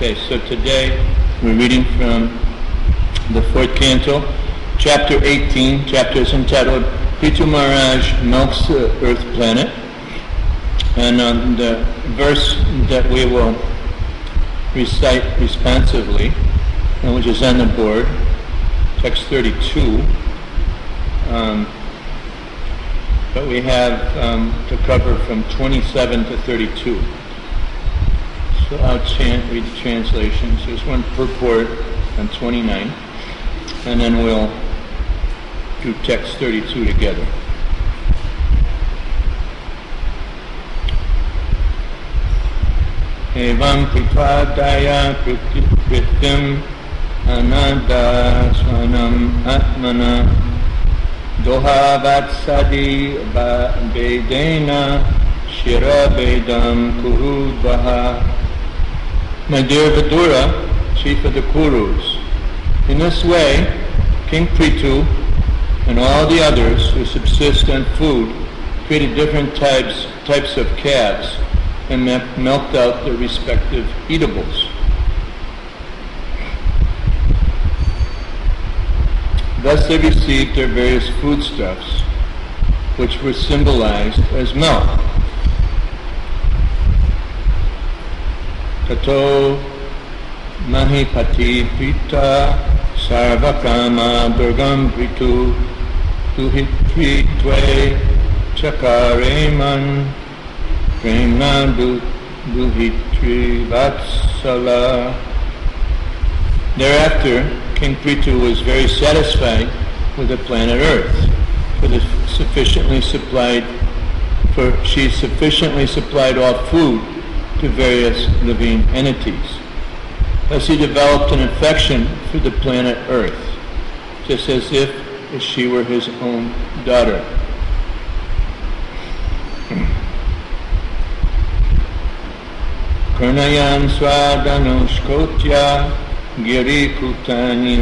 Okay, so today we're reading from the fourth canto, chapter 18. Chapter is entitled Prithu Maharaj Milks the Earth Planet. And the verse that we will recite responsively, which is on the board, text 32. But we have to cover from 27 to 32. So I'll read the translations. There's one purport on 29, and then we'll do text 32 together. Evam pripadaya prithim ananda swanam atmana doha vatsadi vedena shira vedam kurudvaha. My dear Vidura, chief of the Kurus, in this way, King Prithu and all the others who subsist on food created different types of calves and milked out their respective eatables. Thus they received their various foodstuffs, which were symbolized as milk. Tato mahipati pita sarvakama durgam prithu duhitri tve chakareman premna duhitri vatsala. Thereafter, King Prithu was very satisfied with the planet Earth, she sufficiently supplied all food to various living entities. Thus he developed an affection for the planet Earth, just as if she were his own daughter. Karnayan swadanushkotya giri kutani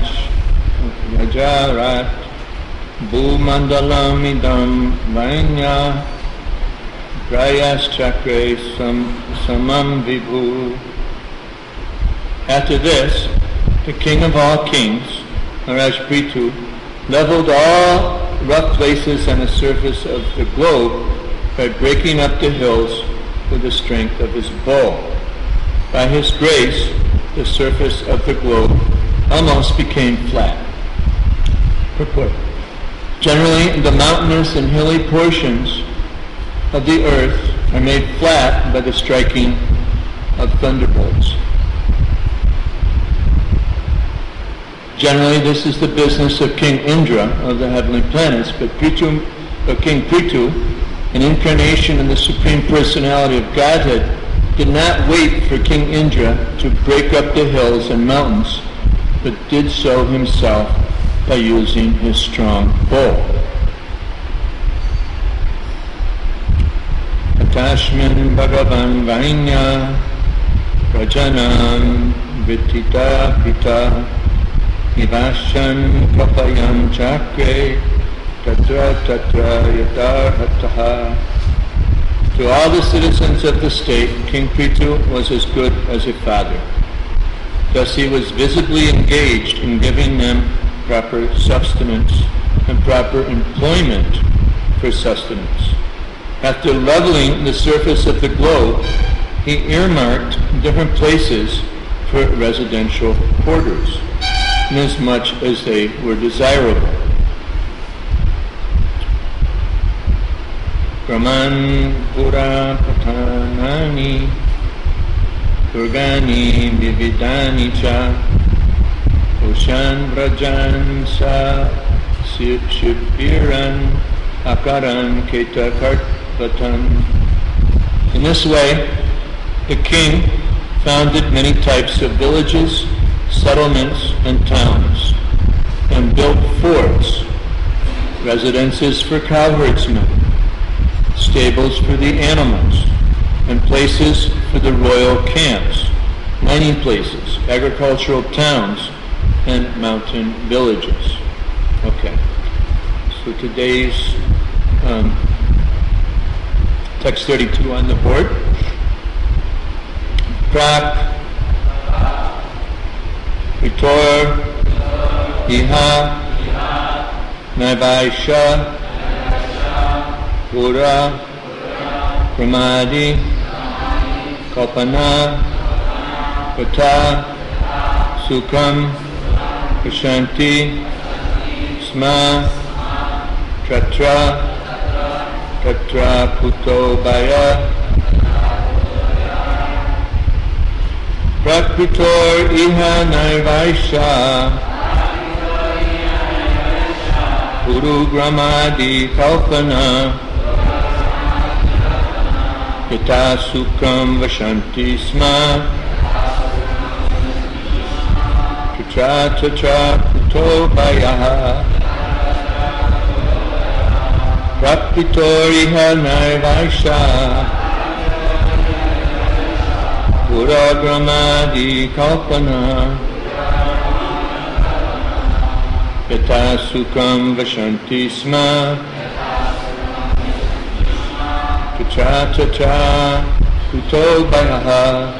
rajarat bhumandalam idam vainya Grayas chakre samam vibhu. After this, the king of all kings, Maharaj Prithu, leveled all rough places on the surface of the globe by breaking up the hills with the strength of his bow. By his grace, the surface of the globe almost became flat. Purport. Generally, the mountainous and hilly portions of the earth are made flat by the striking of thunderbolts. Generally, this is the business of King Indra of the heavenly planets, but King Prithu, an incarnation of the Supreme Personality of Godhead, did not wait for King Indra to break up the hills and mountains, but did so himself by using his strong bow. Tashmin Bhagavan Vainya Rajanam Vitita Pita Nivashan Kapayam Chakre Tatra Tatra Yadarhataha. To all the citizens of the state, King Prithu was as good as a father. Thus he was visibly engaged in giving them proper sustenance and proper employment for sustenance. After leveling the surface of the globe, he earmarked different places for residential quarters, inasmuch as they were desirable. Brahman Pura Patanani Durgani Vividani Cha Oshan Vrajan Sa Shibiran Akaran Keta Kartvatan. In this way, the king founded many types of villages, settlements, and towns, and built forts, residences for cowherdsmen, stables for the animals, and places for the royal camps, mining places, agricultural towns, and mountain villages. Okay, so today's text 32 on the board. Prak Vitor Iha Naivaisha Pura Pramadi Kalpana Pata Sukham Prashanti Sma Tratra Tatra Puto Baya Prakritor Iha Naivaisha Guru Gramadi Kalpana Yata Sukham Vashanti Sma Tatra Tatra Puto Baya Prakritor Iha Naivaisha Pura Gramadi Kalpana Yata Sukham Vashanti Sma Tatra Tatra Puto Bayaha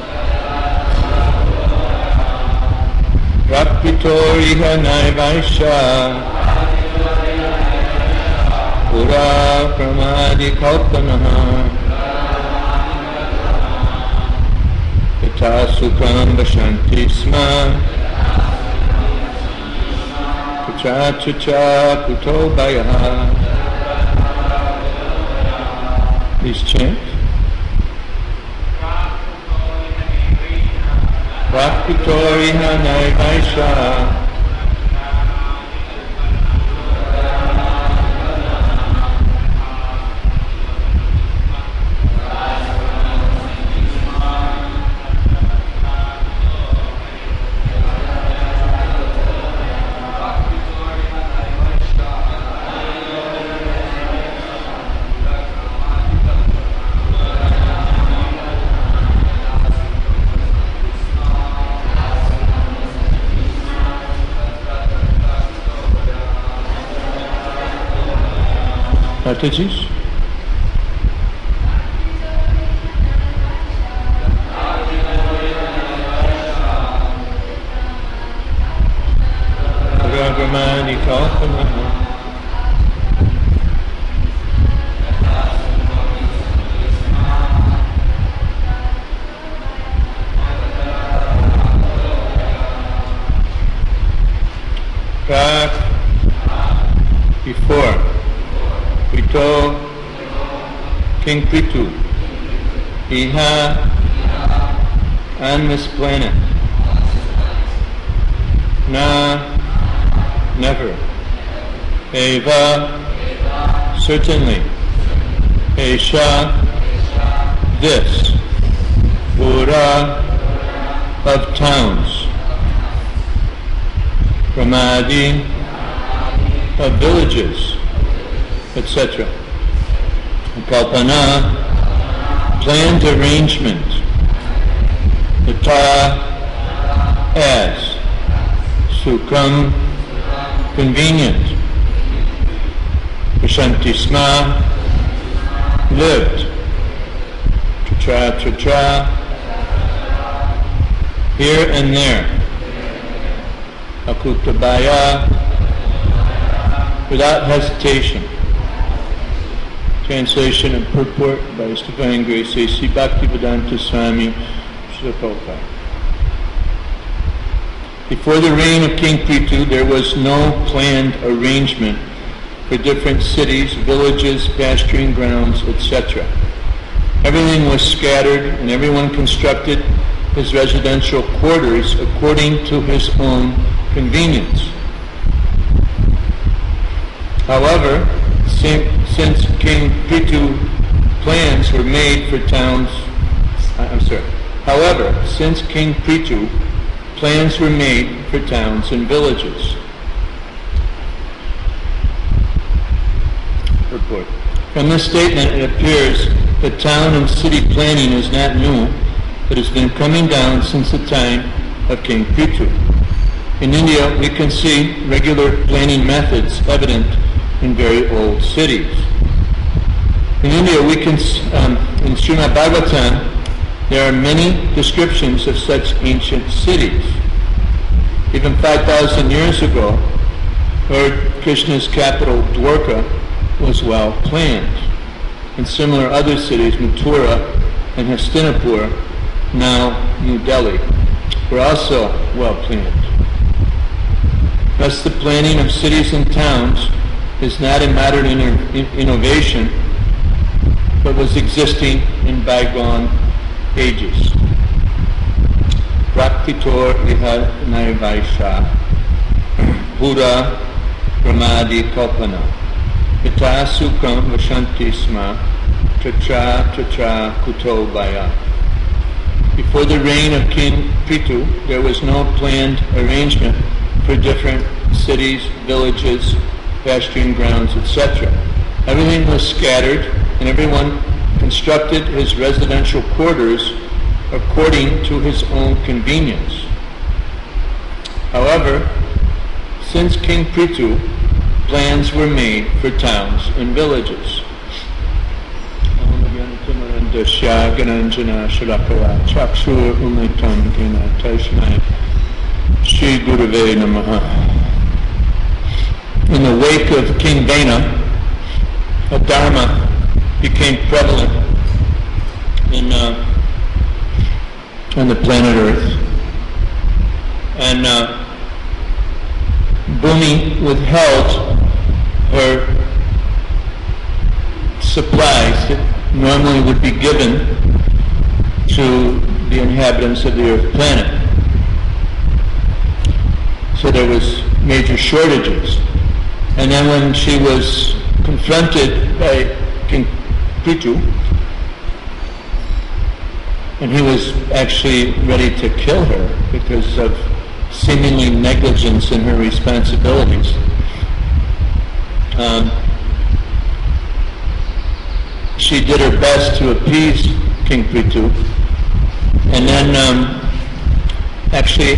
Prakritor Iha Naivaisha Pura Gramadi Kalpana Yata Sukham Vashanti Sma Tatra Tatra Puto Bayaha. Please chant. Prakritor Iha Naivaisha Mataji's. Gramani Kalpana back before Prithu King Prithu Iha on this planet Na never Eva certainly Esha this Pura of towns Pramadi of villages, etc. Kalpana, planned arrangement. Yata, as. Sukham, convenient. Prashanti sma, lived. Tatra tatra, here and there. Akutabaya, without hesitation. Translation and purport by His Divine Grace A.C. Bhaktivedanta Swami Srila Prabhupada. Before the reign of King Prithu, there was no planned arrangement for different cities, villages, pasturing grounds, etc. Everything was scattered and everyone constructed his residential quarters according to his own convenience. However, since King Prithu plans were made for towns, since King Prithu plans were made for towns and villages. Report. From this statement it appears that town and city planning is not new, but has been coming down since the time of King Prithu. In India, we can see regular planning methods evident in very old cities. In India, we can, in Srimad Bhagavatam, there are many descriptions of such ancient cities. Even 5,000 years ago, Lord Krishna's capital, Dwarka, was well planned. And similar other cities, Mathura and Hastinapur, now New Delhi, were also well planned. Thus the planning of cities and towns is not a modern innovation, but was existing in bygone ages. Praktitor iha naivaisha, Buddha Ramadi Kalpana, Ita Sukam Vashanti Sma, Tatra Kuto Baya. Before the reign of King Prithu, there was no planned arrangement for different cities, villages, pasturing grounds, etc. Everything was scattered, and everyone constructed his residential quarters according to his own convenience. However, since King Prithu, plans were made for towns and villages. Shri Gurave Namaha. In the wake of King Vena, a dharma became prevalent on the planet Earth. And Bhumi withheld her supplies that normally would be given to the inhabitants of the Earth planet. So there was major shortages. And then when she was confronted by King Prithu, and he was actually ready to kill her because of seemingly negligence in her responsibilities, she did her best to appease King Prithu, and then actually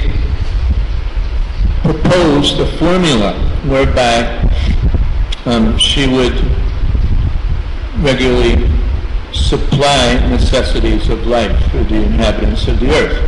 proposed a formula whereby she would regularly supply necessities of life for the inhabitants of the earth.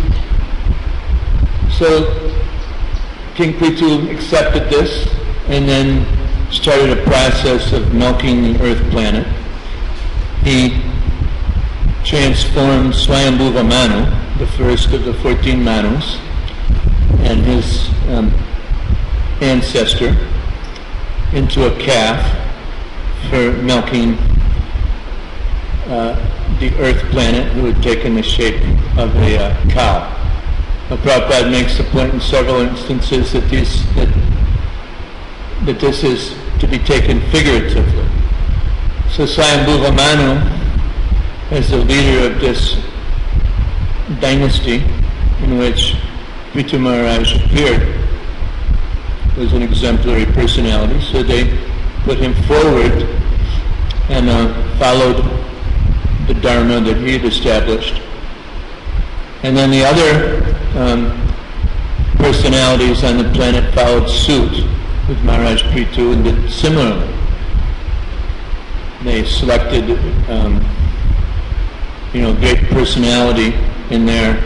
So King Prithu accepted this and then started a process of milking the earth planet. He transformed Swayambhuva Manu, the first of the 14 Manus, and his ancestor, into a calf for milking the earth planet, who had taken the shape of a cow. Now, Prabhupada makes the point in several instances that this is to be taken figuratively. So Swayambhuva Manu, as the leader of this dynasty in which Prithu Maharaj appeared, was an exemplary personality, so they put him forward and followed the Dharma that he had established. And then the other personalities on the planet followed suit with Maharaj Prithu and did similarly. They selected great personality in their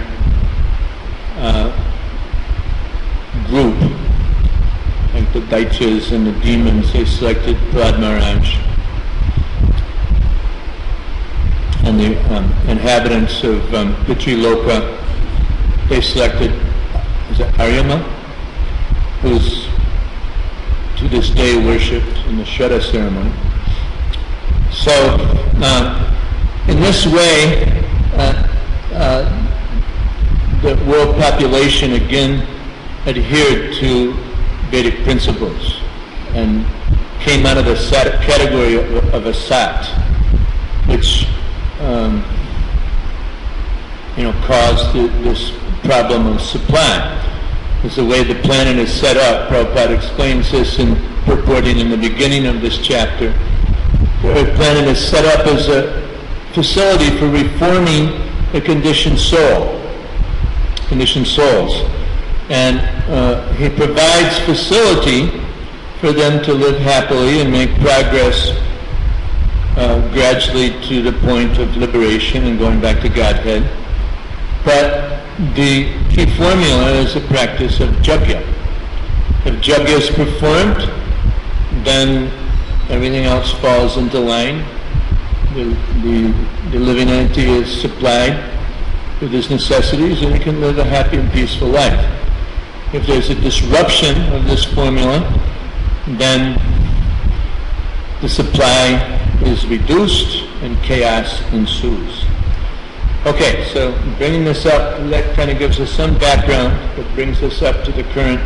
group, like the Daityas and the demons. They selected Prahlad Maharaj. And the inhabitants of Pitriloka, they selected, is it Aryama, who's to this day worshipped in the Shraddha ceremony. So, in this way, the world population again adhered to Vedic principles and came out of the category of a sat, which caused this problem of supply. Because the way the planet is set up, Prabhupada explains this in purporting in the beginning of this chapter. The planet is set up as a facility for reforming the conditioned souls. And he provides facility for them to live happily and make progress gradually to the point of liberation and going back to Godhead. But the key formula is the practice of jagya. If jagya is performed, then everything else falls into line. The living entity is supplied with his necessities, and he can live a happy and peaceful life. If there's a disruption of this formula, then the supply is reduced and chaos ensues. Okay, so bringing this up, that kind of gives us some background that brings us up to the current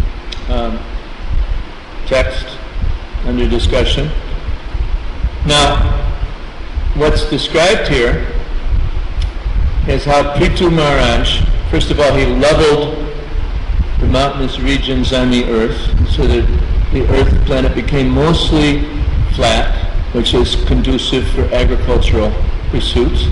text under discussion. Now, what's described here is how Prithu Maharaj, first of all, he leveled the mountainous regions on the earth so that the earth planet became mostly flat, which is conducive for agricultural pursuits.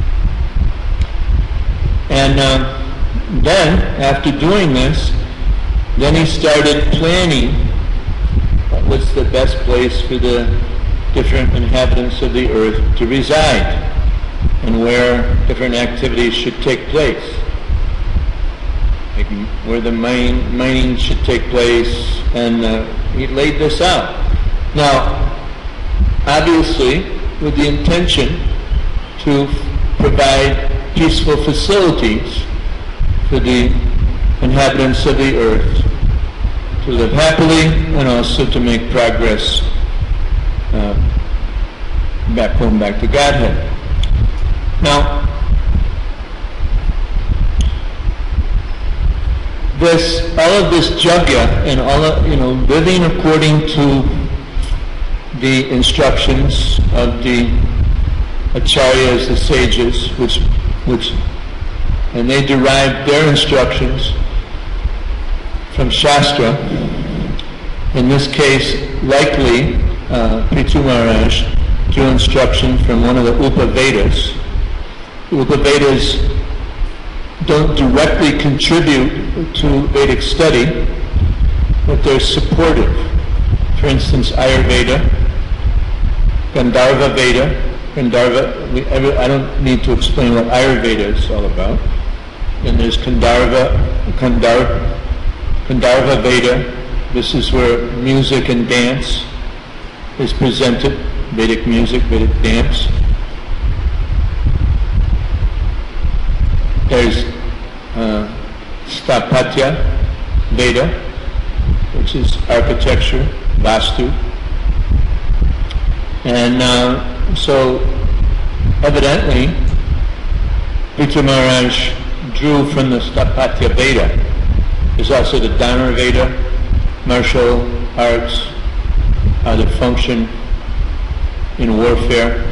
And then, after doing this, then he started planning what's the best place for the different inhabitants of the earth to reside and where different activities should take place, like where the mining should take place, and he laid this out. Now, obviously, with the intention to provide peaceful facilities for the inhabitants of the earth to live happily and also to make progress back home, back to Godhead. Now, all of this jagya and all of, living according to the instructions of the acharyas, the sages, and they derived their instructions from Shastra. In this case, likely, Prithu Maharaj drew instruction from one of the Upavedas. The Upavedas don't directly contribute to Vedic study, but they're supportive. For instance, Ayurveda, Gandharva Veda. I don't need to explain what Ayurveda is all about. And there's Gandharva Veda. This is where music and dance is presented, Vedic music, Vedic dance. There's Sthapatya Veda, which is architecture, Vastu. And so, evidently, Prithu Maharaj drew from the Sthapatya Veda. There's also the Dharma Veda, martial arts, how they function in warfare.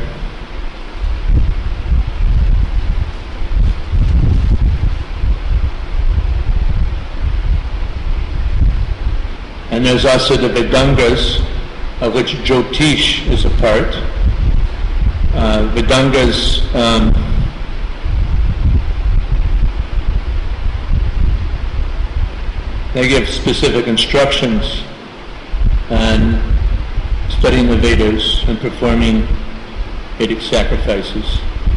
And there's also the Vedangas, of which Jyotish is a part. Vedangas they give specific instructions on studying the Vedas and performing Vedic sacrifices.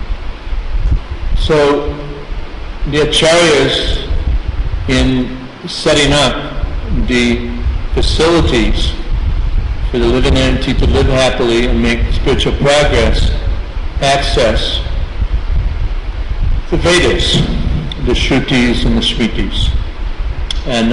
So the acharyas, in setting up the facilities for the living entity to live happily and make spiritual progress, access the Vedas, the Shrutis and the Smritis, and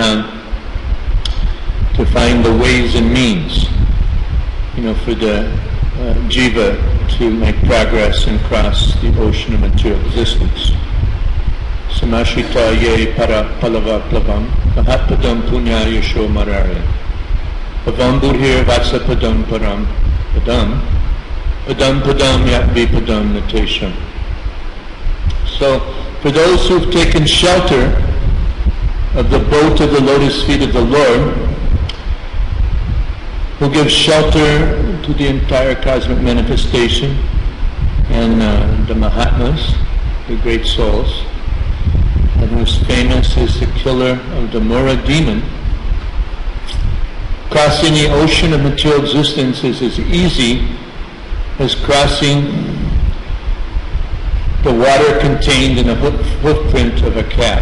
to find the ways and means, for the jiva to make progress and cross the ocean of material existence. Samashita ye para palava plavam mahatpadam punya yasho mararya pavam burhir vatsa padam param padam padam padam yatvi padam natesham. So, for those who've taken shelter of the boat of the lotus feet of the Lord, who gives shelter to the entire cosmic manifestation, and the Mahatmas, the great souls, and who's famous as the killer of the Mura demon, crossing the ocean of material existence is as easy as crossing the water contained in a footprint of a calf.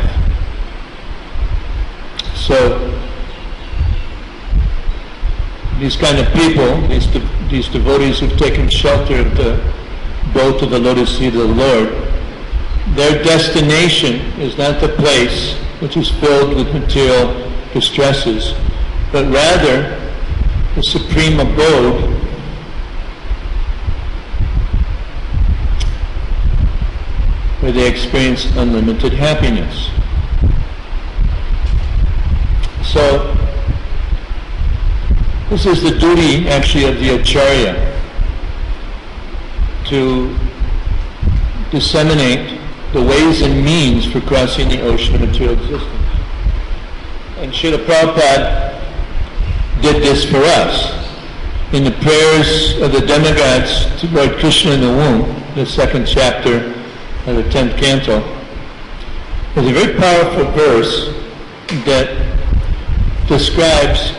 So these kind of people, these devotees who've taken shelter of the boat of the lotus feet of the Lord, their destination is not the place which is filled with material distresses, but rather the supreme abode where they experience unlimited happiness. So, this is the duty actually of the Acharya, to disseminate the ways and means for crossing the ocean of material existence. And Srila Prabhupada did this for us. In the prayers of the demigods to Lord Krishna in the womb, the 2nd chapter of the 10th canto, there's a very powerful verse that describes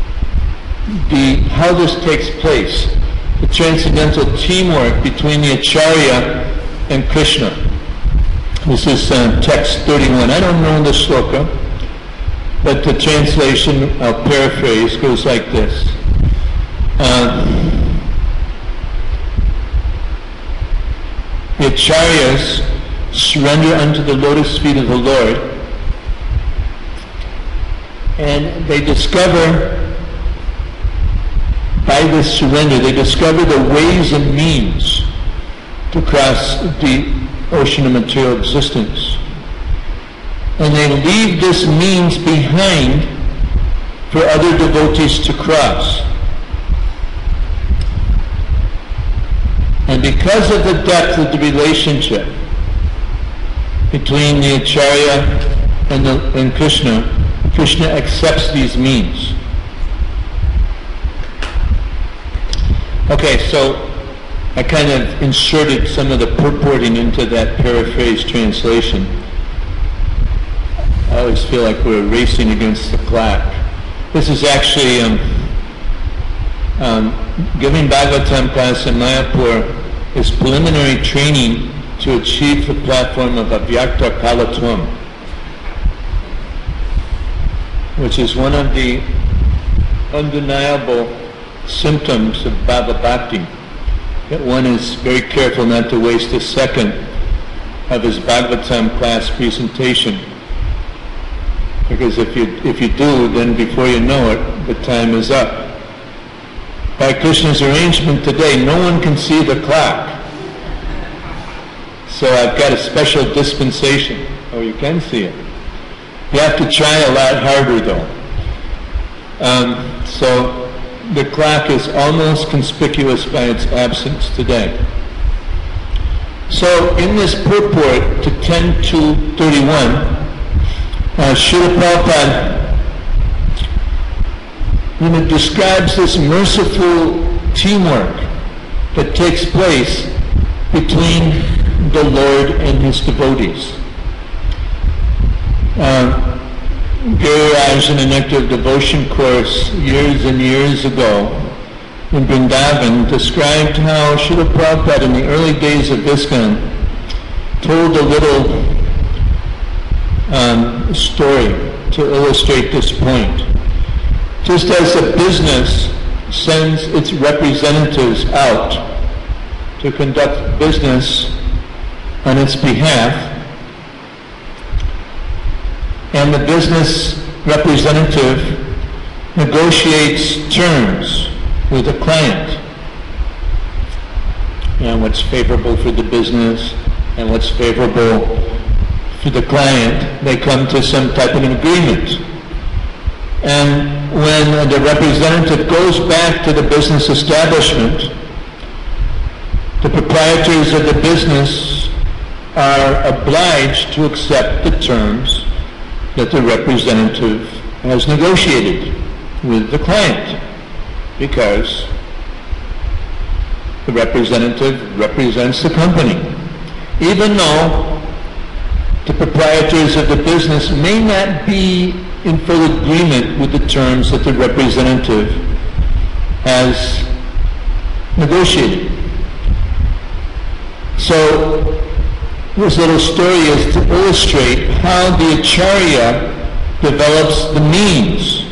how this takes place, the transcendental teamwork between the Acharya and Krishna. This is text 31. I don't know the shloka, but the translation, I'll paraphrase, goes like this. The Acharyas surrender unto the lotus feet of the Lord, and they discover, by this surrender, they discover the ways and means to cross the ocean of material existence. And they leave this means behind for other devotees to cross. And because of the depth of the relationship between the Acharya and Krishna, Krishna accepts these means. Okay, so I kind of inserted some of the purporting into that paraphrased translation. I always feel like we're racing against the clock. This is actually giving Bhagavatam class in Mayapur is preliminary training to achieve the platform of Avyakta Kalatvam, which is one of the undeniable symptoms of Bhava Bhakti, that one is very careful not to waste a second of his Bhagavatam class presentation, because if you do, then before you know it, the time is up. By Krishna's arrangement today, no one can see the clock, so I've got a special dispensation. Oh, you can see it. You have to try a lot harder though. So the clock is almost conspicuous by its absence today. So in this purport to 10.2.31, Srila Prabhupada describes this merciful teamwork that takes place between the Lord and His devotees. Giriraj in a Nectar of Devotion course years and years ago in Vrindavan described how Srila Prabhupada in the early days of ISKCON told a little story to illustrate this point. Just as a business sends its representatives out to conduct business on its behalf, and the business representative negotiates terms with the client, and what's favorable for the business and what's favorable for the client, they come to some type of an agreement. And when the representative goes back to the business establishment, the proprietors of the business are obliged to accept the terms that the representative has negotiated with the client, because the representative represents the company, even though the proprietors of the business may not be in full agreement with the terms that the representative has negotiated. So this little story is to illustrate how the Acharya develops the means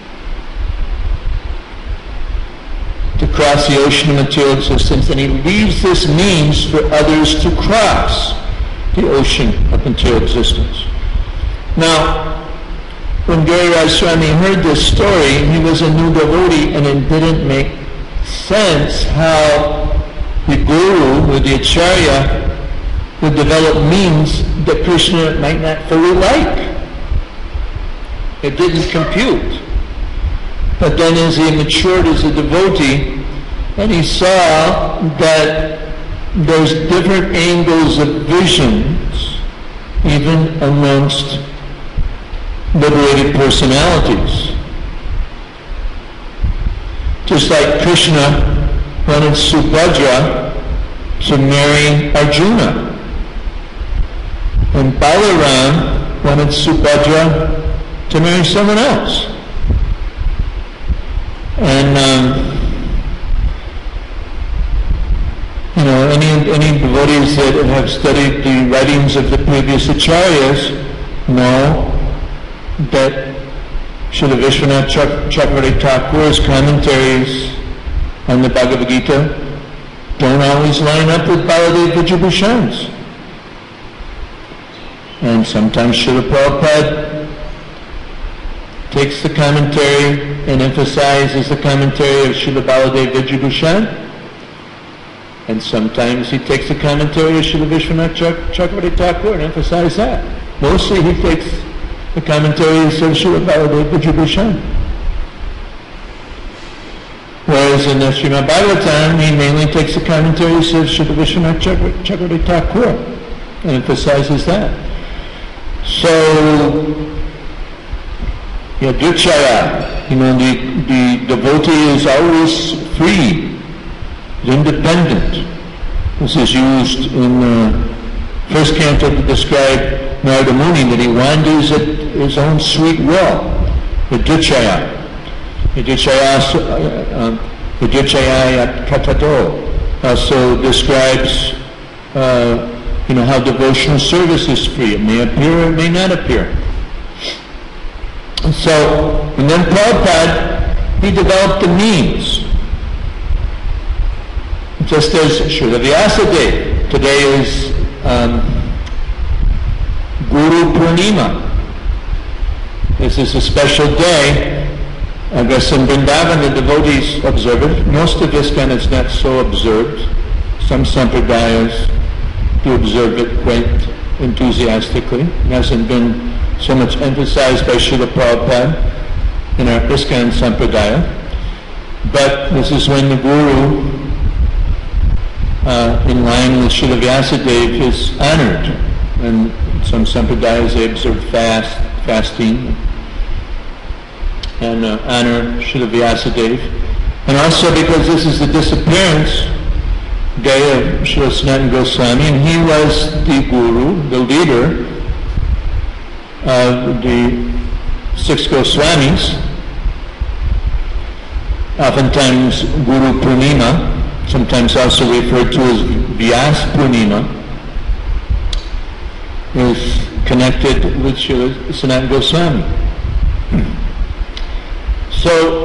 to cross the ocean of material existence, and he leaves this means for others to cross the ocean of material existence. Now, when Giriraj Swami heard this story, he was a new devotee, and it didn't make sense how the Guru or the Acharya would develop means that Krishna might not fully like. It didn't compute. But then as he matured as a devotee, and he saw that there's different angles of visions, even amongst liberated personalities. Just like Krishna wanted Subhadra to marry Arjuna, and Balaram wanted Subhadra to marry someone else. And any devotees that have studied the writings of the previous acharyas know that Srila Vishwanath Chakravarti Thakur's commentaries on the Bhagavad Gita don't always line up with Baladev Vijayabhushan's. And sometimes Srila Prabhupada takes the commentary and emphasizes the commentary of Srila Baladev Vijayabhushan, and sometimes he takes the commentary of Srila Vishwanath Chakravarti Thakur and emphasizes that. Mostly he takes the commentaries of Srila Baladev Vijayabhushan. Whereas in the Srimad Bhagavatam, he mainly takes the commentaries of Srila Vishwanath Chakravarti Thakur and emphasizes that. So, Yadruchaya, the devotee is always free, independent. This is used in the first canto to describe Narada Muni, that he wanders at his own sweet will. Yadruchaya. Yadruchaya Katato also describes how devotional service is free. It may appear or it may not appear. And then Prabhupada, he developed the means. Just as Srila Vyasadeva, today is Guru Purnima. This is a special day. I guess in Vrindavan the devotees observe it. Most of ISKCON is not so observed. Some sampradayas do observe it quite enthusiastically. It hasn't been so much emphasized by Srila Prabhupada in our ISKCON sampradaya. But this is when the Guru, in line with Srila Vyasadeva, is honored. And some sampradayas, they observe fasting, and honor Srila Vyasadeva. And also because this is the disappearance day of Srila Sanatana Goswami, and he was the Guru, the leader of the 6 Goswamis, oftentimes Guru Purnima, sometimes also referred to as Vyas Purnima, is connected with Srila Sanatana Goswami. So,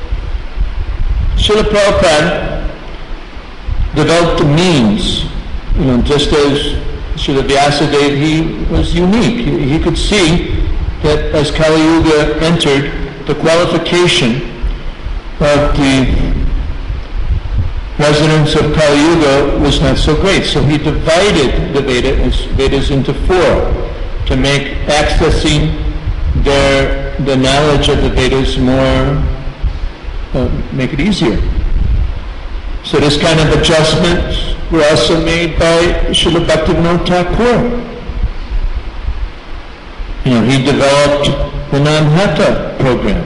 Srila Prabhupada developed the means, just as Srila Vyasadeva, he was unique. He could see that as Kali Yuga entered, the qualification of the residents of Kali Yuga was not so great. So he divided the Vedas into 4 to make accessing the knowledge of the Vedas more, make it easier. So this kind of adjustments were also made by Srila Bhaktivinoda Thakur. He developed the Namhata program.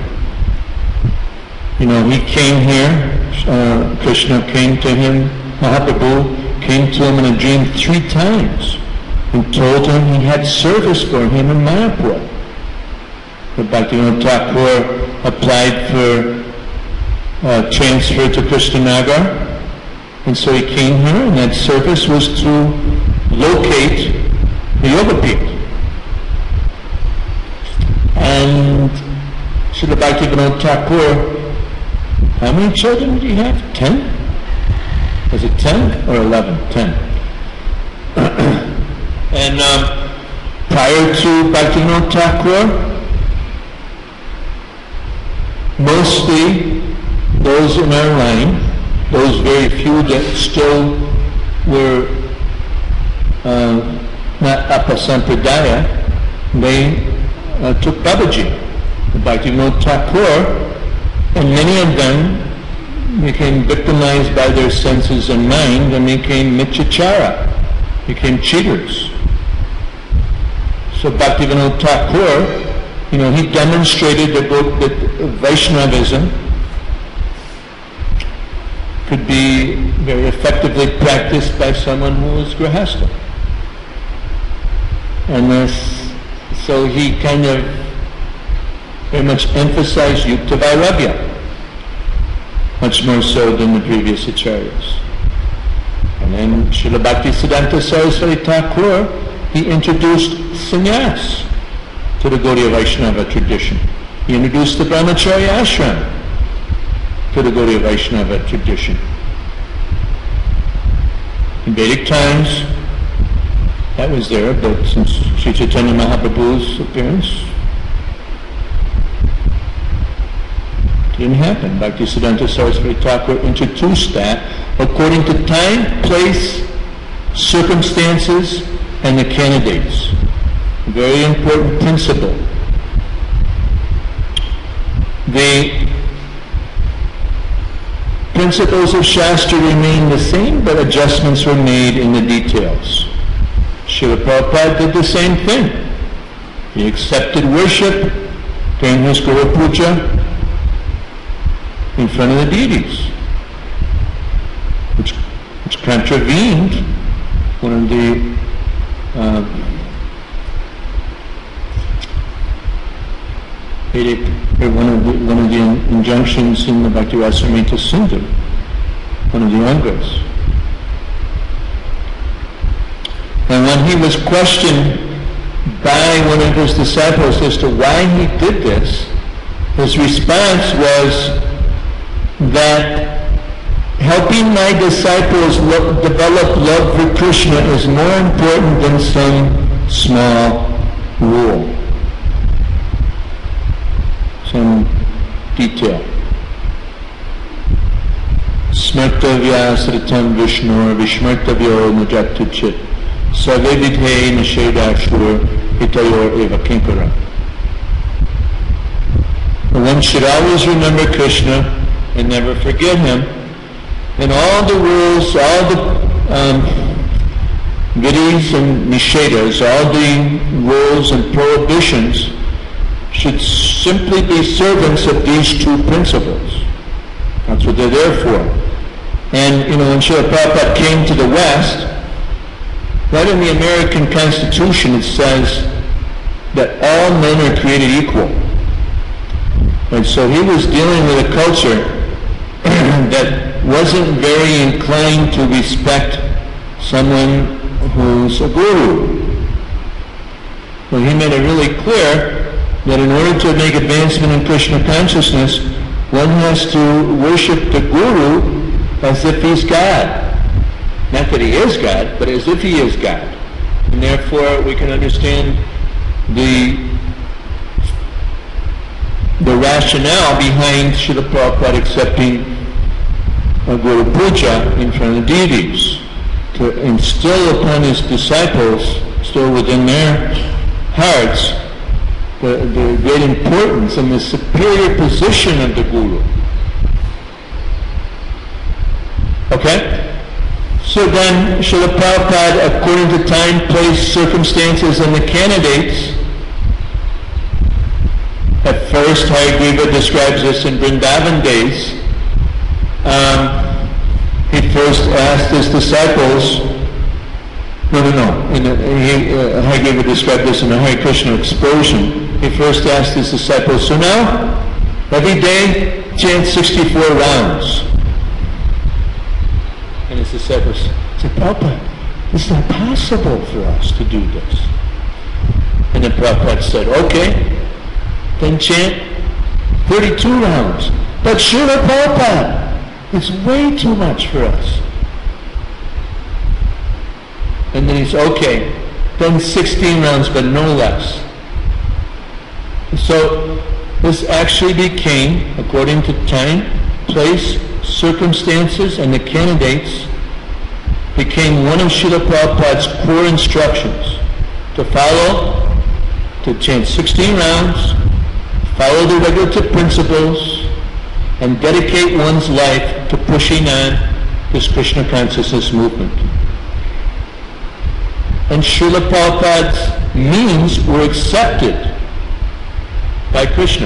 He came here, Krishna came to him, Mahaprabhu came to him in a dream 3 times and told him he had service for him in Mayapur. But Bhaktivinoda Thakur applied for transfer to Krishnanagar, and so he came here, and that service was through locate the Yogapeeth. And Srila Bhaktivinoda Thakur, how many children did he have? 10? Was it 10 or 11? 10. And prior to Bhaktivinoda Thakur, mostly those in our line, those very few that still were not Apasampradaya, they took Babaji, Bhaktivinoda Thakur, and many of them became victimized by their senses and mind and became Mityachara, became cheaters. So Bhaktivinoda Thakur, he demonstrated that Vaishnavism could be very effectively practiced by someone who was grihastha. And so he kind of very much emphasized Yukta Vairagya, much more so than the previous acharyas. And then Srila Bhaktisiddhanta Saraswati Thakur, he introduced sannyas to the Gaudiya Vaishnava tradition. He introduced the Brahmacharya ashram to the Gaudiya Vaishnava tradition. In Vedic times, that was there, but since Sri Chaitanya Mahaprabhu's appearance, it didn't happen. Bhaktisiddhanta Saraswati Thakur introduced that according to time, place, circumstances, and the candidates. A very important principle. The principles of Shastra remain the same, but adjustments were made in the details. Srila Prabhupada did the same thing. He accepted worship during his Guru Puja in front of the deities, which contravened one of the one of the injunctions in the Bhakti-rasamrita Sindhu, one of the angas. And when he was questioned by one of his disciples as to why he did this, his response was that helping my disciples develop love for Krishna is more important than some small rule, some detail. Smartavya sritam Vishnur Vishmartavyo Najatuchit Sarve Vidhe Nishedashur Hitayor Eva Kinkara. One should always remember Krishna and never forget him. And all the rules, all the vidhis and nishedas, all the rules and prohibitions should simply be servants of these two principles. That's what they're there for. And, when Srila Prabhupada came to the West, right in the American Constitution it says that all men are created equal. And so he was dealing with a culture that wasn't very inclined to respect someone who's a guru. Well, he made it really clear that in order to make advancement in Krishna consciousness, one has to worship the guru as if he's God. Not that he is God, but as if he is God. And therefore we can understand the rationale behind Srila Prabhupada accepting a Guru Puja in front of deities, to instill upon his disciples, still within their hearts, the great importance and the superior position of the Guru. Okay? So then, Srila Prabhupada, according to time, place, circumstances, and the candidates, at first, Hayagriva describes this in Vrindavan days. He first asked his disciples, Hayagriva described this in the Hare Krishna explosion. He first asked his disciples, so now, every day, chant 64 rounds. And his disciples said, Prabhupada, It's not possible for us to do this. And the Prabhupada said, okay, then chant 32 rounds. But Srila Prabhupada, it's way too much for us. And then he said, okay, then 16 rounds, but no less. So this actually became, according to time, place, circumstances, and the candidates, became one of Srila Prabhupada's core instructions to follow, to chant 16 rounds, follow the regulative principles, and dedicate one's life to pushing on this Krishna consciousness movement. And Srila Prabhupada's means were accepted by Krishna.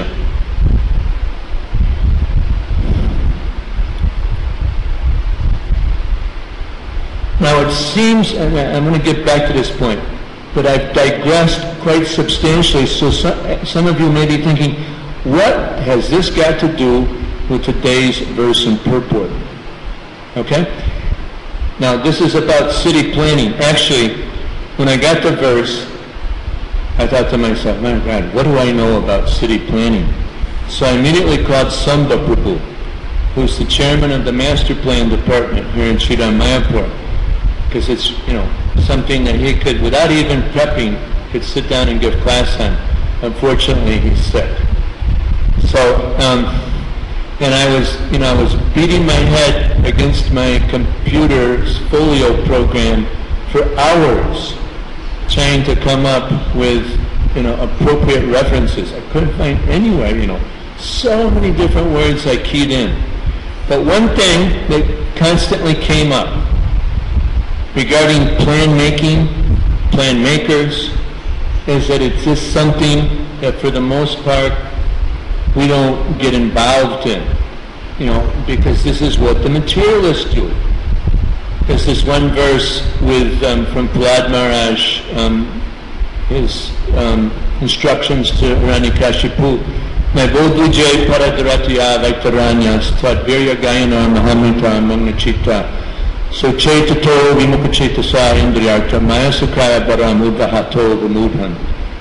Now it seems, and I'm going to get back to this point, but I've digressed quite substantially, so some of you may be thinking, what has this got to do with today's verse and purport? Okay? Now this is about city planning. Actually, when I got the verse, I thought to myself, my God, what do I know about city planning? So I immediately called Samba Prabhu, who's the chairman of the master plan department here in Sridhar Mayapur, because it's, something that he could, without even prepping, could sit down and give class on. Unfortunately, he's sick. So, and I was beating my head against my computer's folio program for hours, trying to come up with, appropriate references. I couldn't find anywhere, so many different words I keyed in. But one thing that constantly came up regarding plan making, plan makers, is that it's just something that for the most part we don't get involved in, because this is what the materialists do. There's this one verse with from Prahlad Maharaj, his instructions to Hiranyakashipu, Naibodhujay Paradratya Vaiktaranyas Tadvirya Gayana Mahamrita Magnachita So Chaitato Vimukachitasa Indriyarta Maya Sakaya Baramudhahato Vamudhan.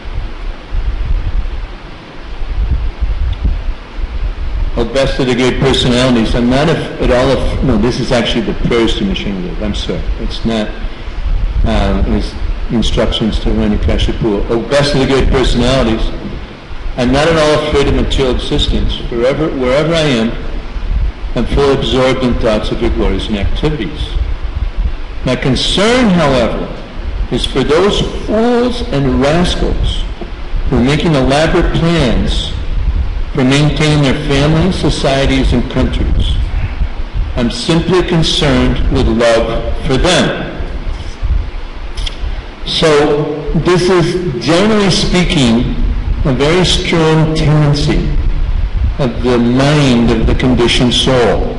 Oh, best of the great personalities. I'm not at all, no, this is actually the prayers to Nishingadev. I'm sorry. It's not his instructions to Hiranyakashipu. Oh, best of the great personalities. I'm not at all afraid of material existence. Wherever I am, I'm fully absorbed in thoughts of your glories and activities. My concern, however, is for those fools and rascals who are making elaborate plans for maintaining their families, societies, and countries. I'm simply concerned with love for them. So this is, generally speaking, a very strong tendency of the mind of the conditioned souls,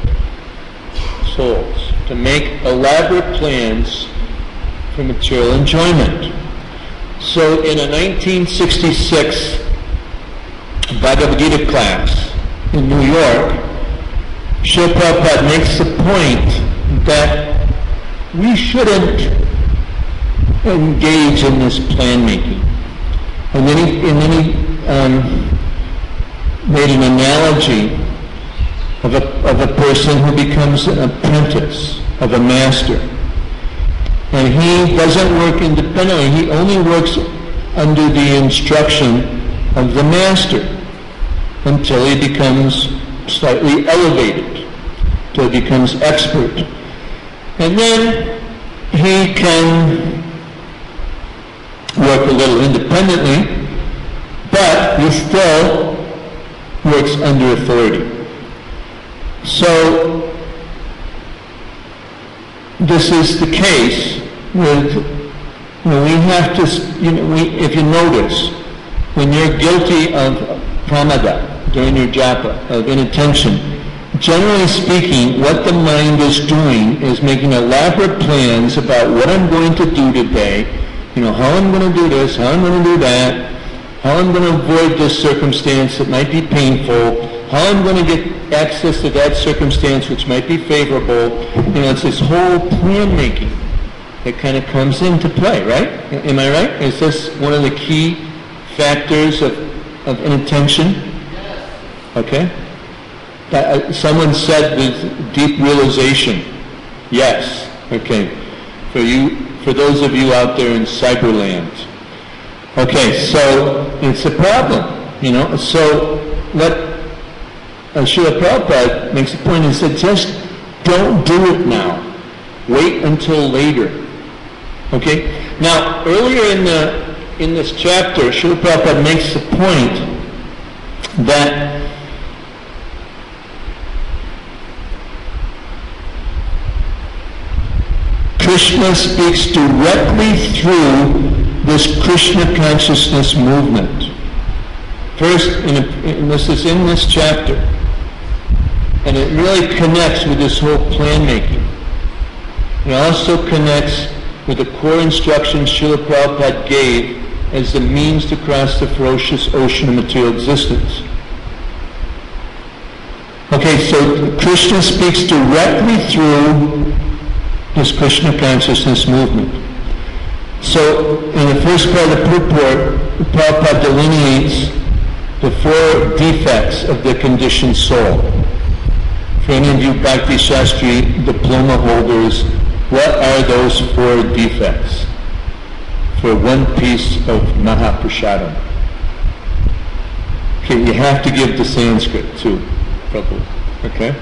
to make elaborate plans for material enjoyment. So in a 1966 Bhagavad Gita class in New York, Srila Prabhupada makes the point that we shouldn't engage in this plan making. And then he made an analogy of a person who becomes an apprentice of a master. And he doesn't work independently, he only works under the instruction of the master until he becomes slightly elevated, until he becomes expert. And then he can work a little independently, but he still works under authority. So this is the case with, we have to, if you notice, when you're guilty of pramada during your japa, of inattention, generally speaking, what the mind is doing is making elaborate plans about what I'm going to do today, how I'm going to do this, how I'm going to do that, how I'm going to avoid this circumstance that might be painful, how I'm going to get access to that circumstance which might be favorable. It's this whole plan making. that kind of comes into play, right? Am I right? Is this one of the key factors of inattention? Yes. Okay. Someone said with deep realization. Yes. Okay. For those of you out there in cyberland. Okay, so it's a problem, So what Srila Prabhupada makes a point, he said, just don't do it now. Wait until later. Okay? Now, earlier in this chapter, Srila Prabhupada makes the point that Krishna speaks directly through this Krishna consciousness movement. First, and this is in this chapter, and it really connects with this whole plan making. It also connects with the core instructions Srila Prabhupada gave as the means to cross the ferocious ocean of material existence. Okay, so Krishna speaks directly through this Krishna consciousness movement. So, in the first part of the purport, Prabhupada delineates the 4 defects of the conditioned soul. For any of you Bhakti Shastri diploma holders, what are those 4 defects for one piece of Mahaprasadam? Okay, you have to give the Sanskrit too, Prabhu. Okay?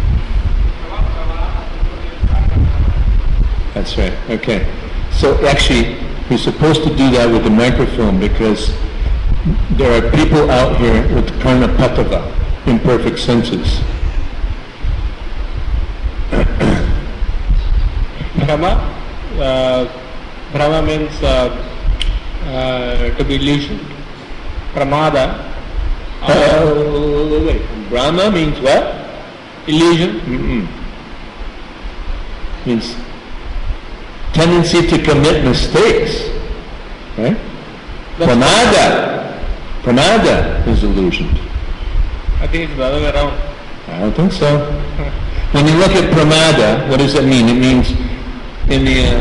That's right. Okay. So actually, we're supposed to do that with the microphone because there are people out here with karna patava, imperfect senses. Brahma means to be illusion. Pramada. Wait. Brahma means what? Illusion. Means tendency to commit mistakes, right? Pramada is illusion. I think it's the other way around. I don't think so. When you look at pramada, what does that mean? It means in the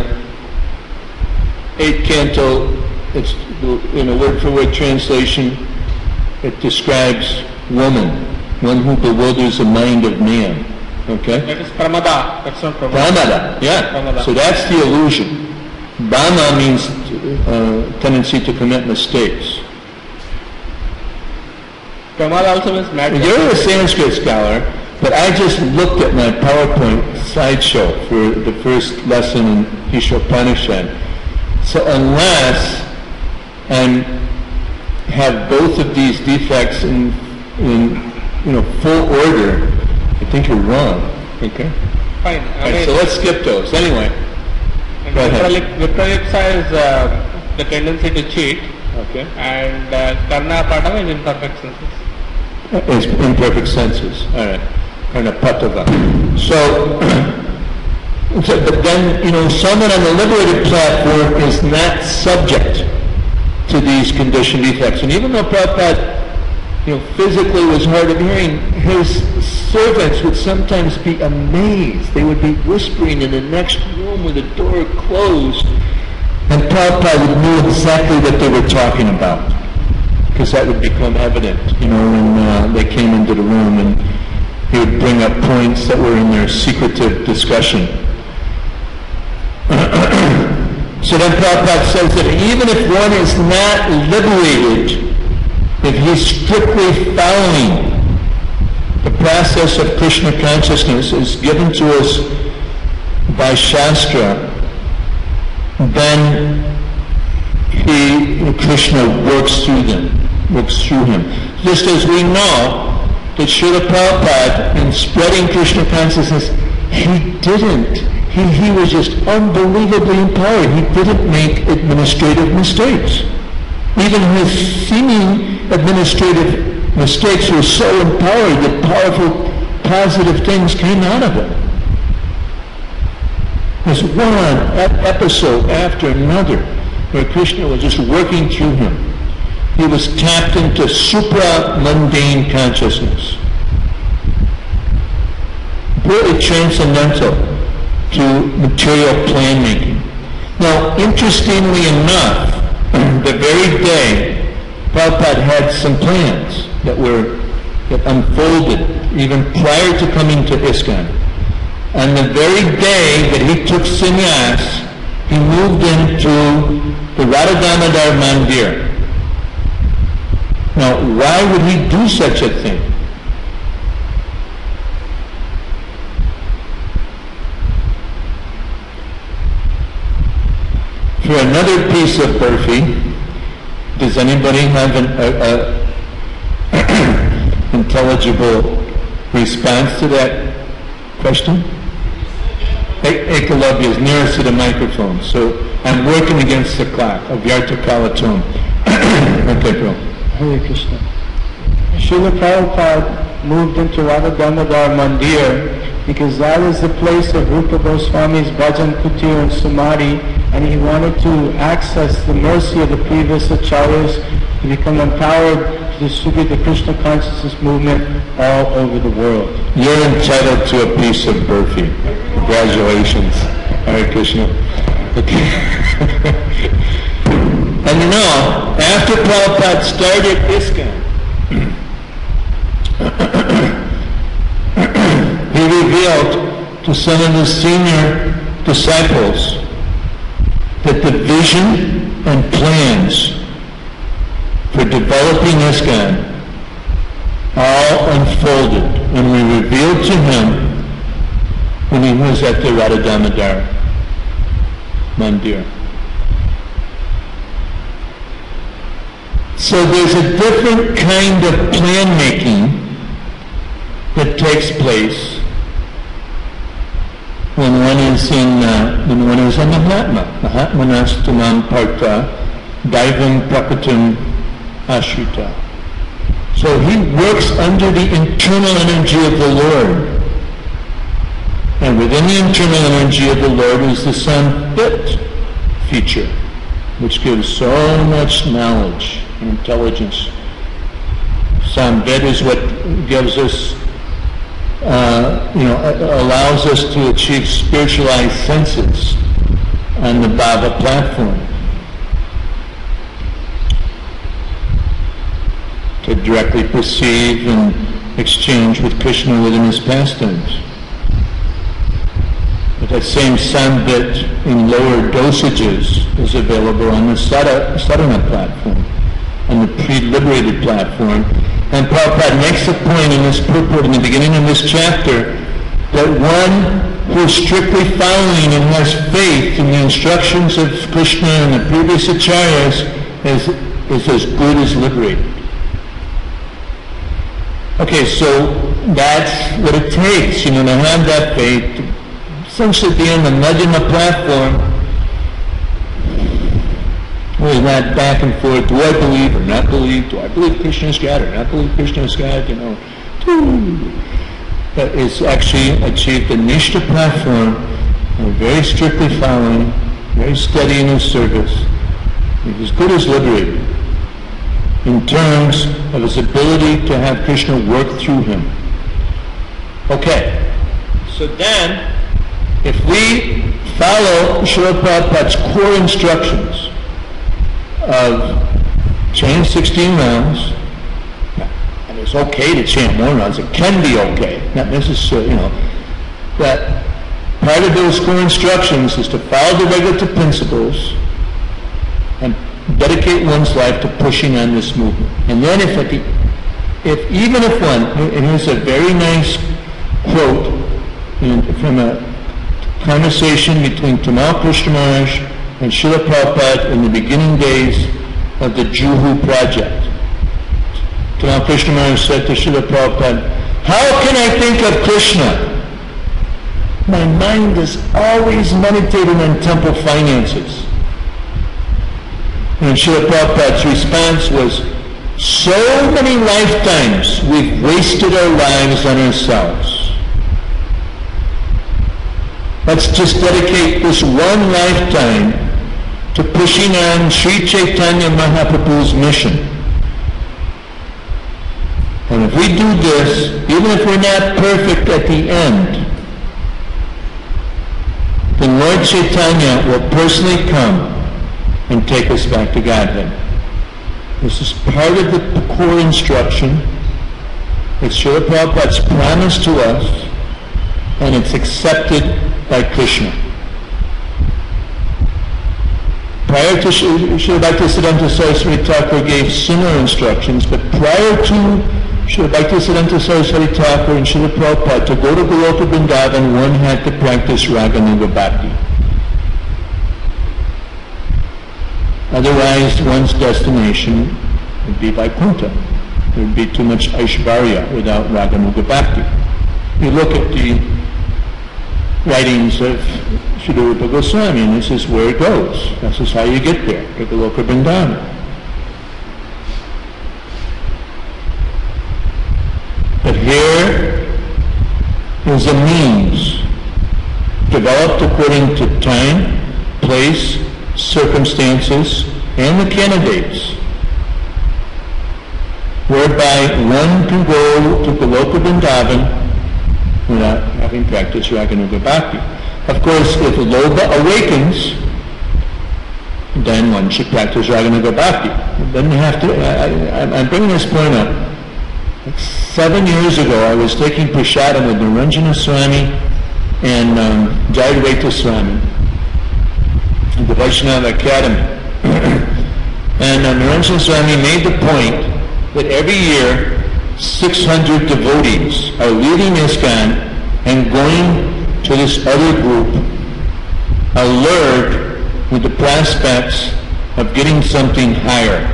8th canto, it's in a word-for-word translation, it describes woman, one who bewilders the mind of man. Okay? That is pramada. That's not pramada. Pramada, yeah. Pramada. So that's the illusion. Brahma means tendency to commit mistakes. Pramada also means madness. You're a Sanskrit scholar, but I just looked at my PowerPoint slideshow for the first lesson in Ishopanishad. So unless I have both of these defects in full order, I think you're wrong. Okay? Fine. So let's skip those. Anyway. Go ahead. Vipralipsa is the tendency to cheat. Okay. And karna patava is imperfect senses. It's imperfect senses. All right. Karna patava. So, but then, someone on the liberated platform is not subject to these conditioned defects. And even though Prabhupada physically was hard of hearing, his servants would sometimes be amazed. They would be whispering in the next room with the door closed, and Prabhupada would know exactly what they were talking about, because that would become evident, when they came into the room, and he would bring up points that were in their secretive discussion. So then Prabhupada says that even if one is not liberated, if he's strictly following the process of Krishna consciousness as given to us by Shastra, then Krishna works through him. Just as we know that Srila Prabhupada, in spreading Krishna consciousness, he was just unbelievably empowered. He didn't make administrative mistakes. Even his seeming administrative mistakes were so empowered that powerful, positive things came out of it. There's one episode after another where Krishna was just working through him. He was tapped into supra-mundane consciousness, really transcendental to material plan making. Now, interestingly enough, the very day Prabhupada had some plans that unfolded even prior to coming to ISKCON. And the very day that he took sannyas, he moved into the Radha Damodar Mandir. Now, why would he do such a thing? For another piece of burfi, does anybody have an intelligible response to that question? Ekalavya is nearest to the microphone, so I'm working against the clock of Yartakala tone. Okay, bro. Hare Krishna. Srila Prabhupada moved into Radha Damodar Mandir because that is the place of Rupa Goswami's Bhajan Kutir and Samadhi, and he wanted to access the mercy of the previous acharyas to become empowered to distribute the Krishna consciousness movement all over the world. You're entitled to a piece of burfi. Congratulations. Hare Krishna. Okay. And you know, after Prabhupada started ISKCON, he revealed to some of his senior disciples that the vision and plans for developing ISKCON all unfolded and were revealed to him when he was at the Radha Damodar Mandir. So there's a different kind of plan making that takes place when one is in Mahatmanastunam Partha Daivam Prakatam Ashrita. So he works under the internal energy of the Lord. And within the internal energy of the Lord is the Sambit feature, which gives so much knowledge and intelligence. Sambit is what gives us, allows us to achieve spiritualized senses on the Bhava platform, to directly perceive and exchange with Krishna within his pastimes. But that same Sambit in lower dosages is available on the sadhana platform, on the pre-liberated platform. And Prabhupada makes a point in this purport in the beginning of this chapter that one who is strictly following and has faith in the instructions of Krishna and the previous acharyas is as good as liberated. Okay, so that's what it takes, to have that faith, to essentially be on the Madhyama platform, where that back and forth, do I believe or not believe? Do I believe Krishna is God or not believe Krishna is God? But it's actually achieved a Nishta platform, and very strictly following, very steady in his service. He's as good as liberated in terms of his ability to have Krishna work through him. Okay, so then, if we follow Srila Prabhupada's core instructions of chant 16 rounds, and it's okay to chant more rounds, it can be okay, not necessarily, but part of those core instructions is to follow the regulative principles and dedicate one's life to pushing on this movement. And then even if one, and here's a very nice quote from a conversation between Tamal Krishna Maharaj and Srila Prabhupada in the beginning days of the Juhu project. Tamal Krishna Maharaj said to Srila Prabhupada, "How can I think of Krishna? My mind is always meditating on temple finances." And Srila Prabhupada's response was, "So many lifetimes we've wasted our lives on ourselves. Let's just dedicate this one lifetime to pushing on Sri Chaitanya Mahaprabhu's mission. And if we do this, even if we're not perfect at the end, then Lord Chaitanya will personally come and take us back to Godhead. This is part of the core instruction. It's Srila Prabhupada's promise to us, and it's accepted by Krishna. Prior to Srila Bhaktisiddhanta Saraswati Thakur gave similar instructions, but prior to Srila Bhaktisiddhanta Saraswati Thakur and Srila Prabhupada to go to Goloka Vrindavan, one had to practice Raganuga Bhakti. Otherwise, one's destination would be Vaikuntha. There would be too much Aishvarya without Raganuga Bhakti. You look at the writings of Srila Rupa Goswami, and this is where it goes. This is how you get there, to Goloka Vrindavan. But here is a means developed according to time, place, circumstances, and the candidates, whereby one can go to Goloka Vrindavan without having practiced Raganuga Bhakti. Of course, if Lobha awakens, then one should practice Raganuga Bhakti. Then you have to, I'm bringing this point up. Like 7 years ago, I was taking prasadam with Niranjana Swami and Jayadvaita Swami at the Vaishnava Academy. And Niranjana Swami made the point that every year 600 devotees are leaving ISKCON and going to this other group, allured with the prospects of getting something higher.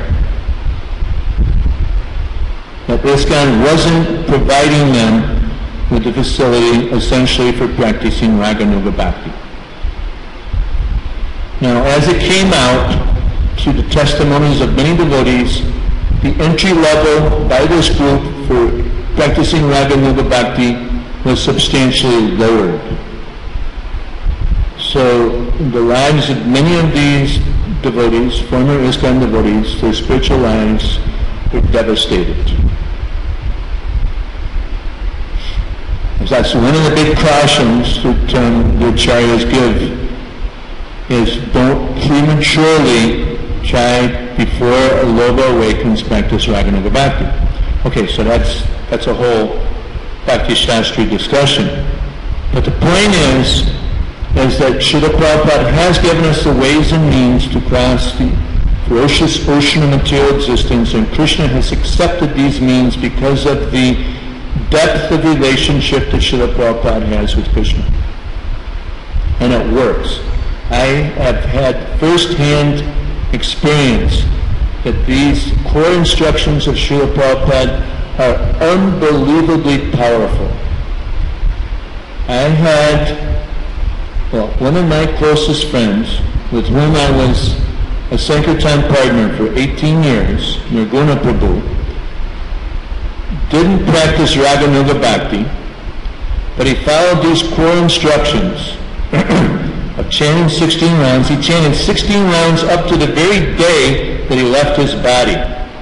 That ISKCON wasn't providing them with the facility essentially for practicing Raganuga Bhakti. Now, as it came out through the testimonies of many devotees, the entry level by this group for practicing Raganuga Bhakti was substantially lowered. So the lives of many of these devotees, former ISKCON devotees, their spiritual lives were devastated. That's one of the big cautions that the acharyas give, is don't prematurely try before a Lobha awakens practice Raganuga Bhakti. Okay, so that's a whole Bhakti Shastri discussion. But the point is that Srila Prabhupada has given us the ways and means to cross the ferocious ocean of material existence, and Krishna has accepted these means because of the depth of relationship that Srila Prabhupada has with Krishna. And it works. I have had first-hand experience that these core instructions of Srila Prabhupada are unbelievably powerful. I had, one of my closest friends, with whom I was a Sankirtan partner for 18 years, Nirguna Prabhu, didn't practice Raganuga Bhakti, but he followed these core instructions of chanting 16 rounds. He chanted 16 rounds up to the very day that he left his body.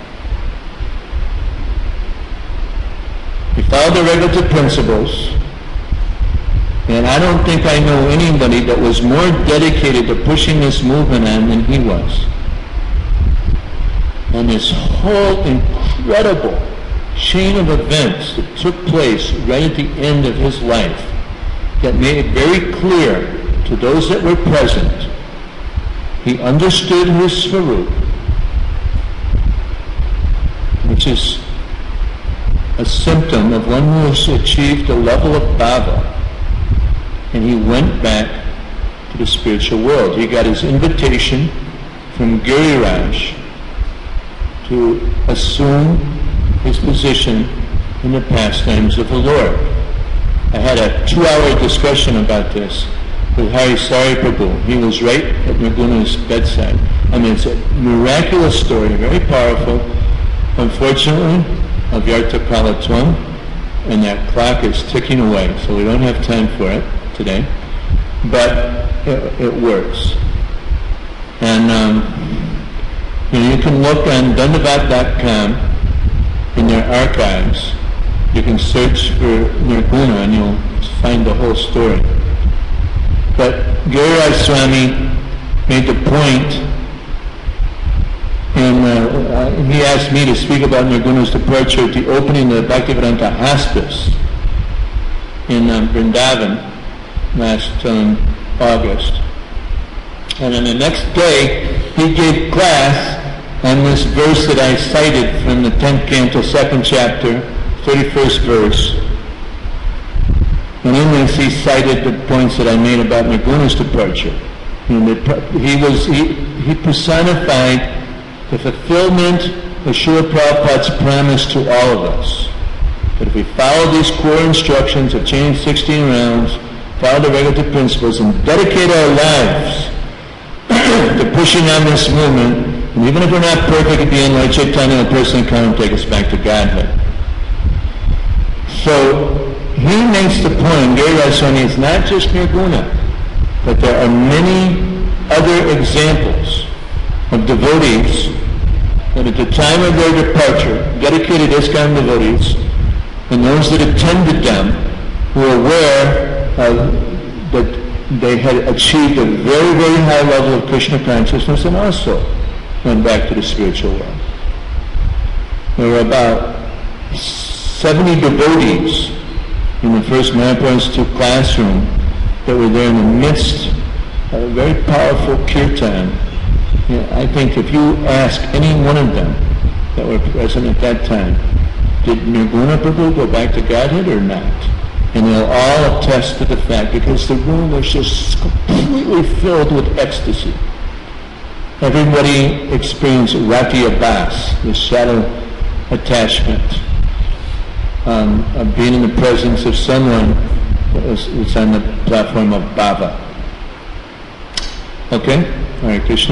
He followed the regulative principles, and I don't think I know anybody that was more dedicated to pushing this movement on than he was. And this whole incredible chain of events that took place right at the end of his life that made it very clear to those that were present, he understood his Svarup, which is a symptom of one who has achieved a level of bhava, and he went back to the spiritual world. He got his invitation from Giriraj to assume his position in the pastimes of the Lord. I had a 2-hour discussion about this with Hari Sari Prabhu. He was right at Nirguna's bedside. I mean, it's a miraculous story, very powerful. Unfortunately, avyarta kalatvam, and that clock is ticking away, so we don't have time for it today. But it works. And you can look on Dandavat.com in their archives. You can search for Nirguna and you'll find the whole story. But Giriraj Swami made the point, and he asked me to speak about Nirguna's departure at the opening of the Bhaktivedanta Hospice in Vrindavan last August. And then the next day, he gave class on this verse that I cited from the 10th canto, 2nd chapter, 31st verse. And in this, he cited the points that I made about Nirguna's departure. He personified the fulfillment of Srila Prabhupada's promise to all of us. That if we follow these core instructions of chanting 16 rounds, follow the regulative principles, and dedicate our lives to pushing on this movement, and even if we're not perfect at being Lord Chaitanya, the person come and take us back to Godhead. So he makes the point, Giriraj Swami, it's not just Nirguna, but there are many other examples of devotees that at the time of their departure, dedicated ISKCON devotees, and those that attended them were aware that they had achieved a very, very high level of Krishna consciousness and also went back to the spiritual world. There were about 70 devotees in the first Mayapur Institute classroom that were there in the midst of a very powerful kirtan. I think if you ask any one of them that were present at that time, did Nirguna Prabhu go back to Godhead or not? And they'll all attest to the fact, because the room was just completely filled with ecstasy. Everybody experienced Rati Abbas, the shadow attachment, of being in the presence of someone that was on the platform of Bhava. Okay? Hare Krishna.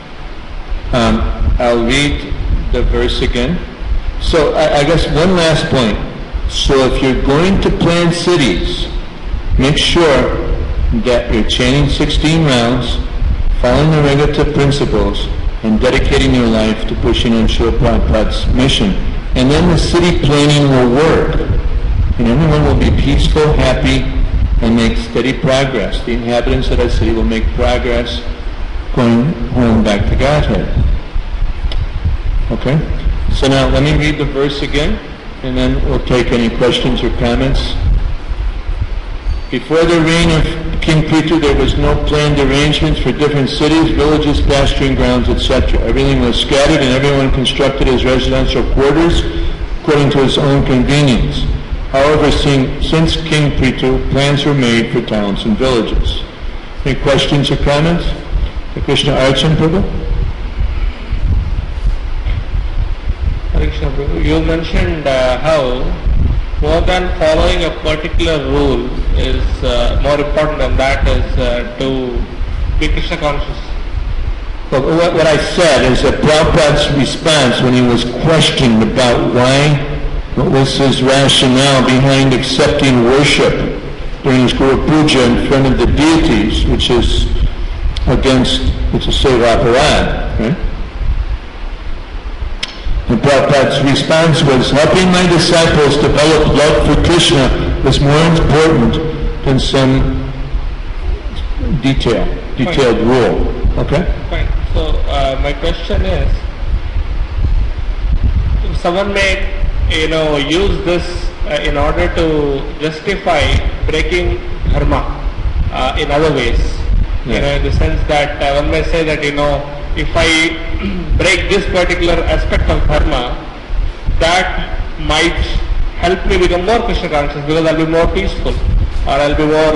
I'll read the verse again. So I guess one last point. So if you're going to plan cities, make sure that you're chanting 16 rounds, following the regulative principles, and dedicating your life to pushing on Srila Prabhupada's mission. And then the city planning will work. And everyone will be peaceful, happy, and make steady progress. The inhabitants of that city will make progress going home back to Godhead. Okay? So now let me read the verse again, and then we'll take any questions or comments. Before the reign of King Prithu, there was no planned arrangements for different cities, villages, pasturing grounds, etc. Everything was scattered and everyone constructed his residential quarters according to his own convenience. However, since King Prithu, plans were made for towns and villages. Any questions or comments? Krishna Archan Prabhu? Krishna Prabhu, you mentioned how more than following a particular rule is more important than that is to be Krishna conscious. Well, what I said is that Prabhupada's response when he was questioned about what was his rationale behind accepting worship during his Guru Puja in front of the deities, which is it's a seva aparad, right? And Prabhupada's response was, helping my disciples develop love for Krishna was more important than some detailed rule. Okay? Fine. So my question is, someone may use this in order to justify breaking dharma in other ways. Yeah. In the sense that one may say that if I break this particular aspect of dharma, that might help me become more Krishna conscious, because I'll be more peaceful, or I'll be more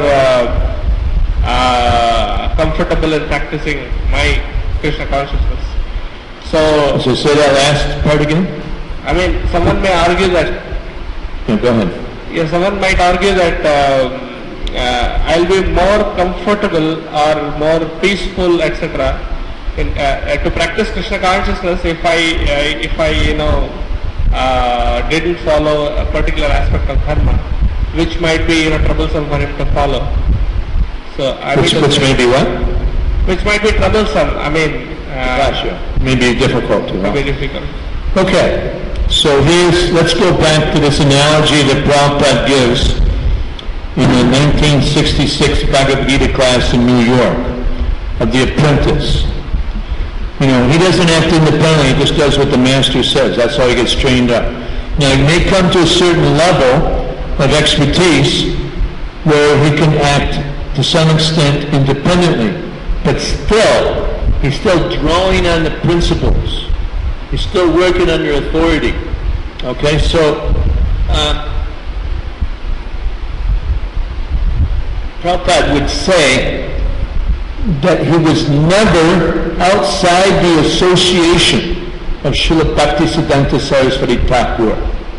comfortable in practicing my Krishna consciousness. So say that last part again? I mean, someone may argue that. Yeah, go ahead. Yeah, someone might argue that I'll be more comfortable or more peaceful, etc. To practice Krishna consciousness if I didn't follow a particular aspect of dharma, which might be troublesome for him to follow. So which may be what? Which might be troublesome. I mean, gotcha. Maybe difficult to. Maybe difficult. Okay. So let's go back to this analogy that Prabhupada gives in the 1966 Bhagavad Gita class in New York of The Apprentice. You know, he doesn't act independently, he just does what the master says. That's how he gets trained up. Now, he may come to a certain level of expertise where he can act to some extent independently, but still, he's still drawing on the principles. He's still working under authority. Okay, so Prabhupada would say that he was never outside the association of Srila Bhaktisiddhanta Saraswati Thakur,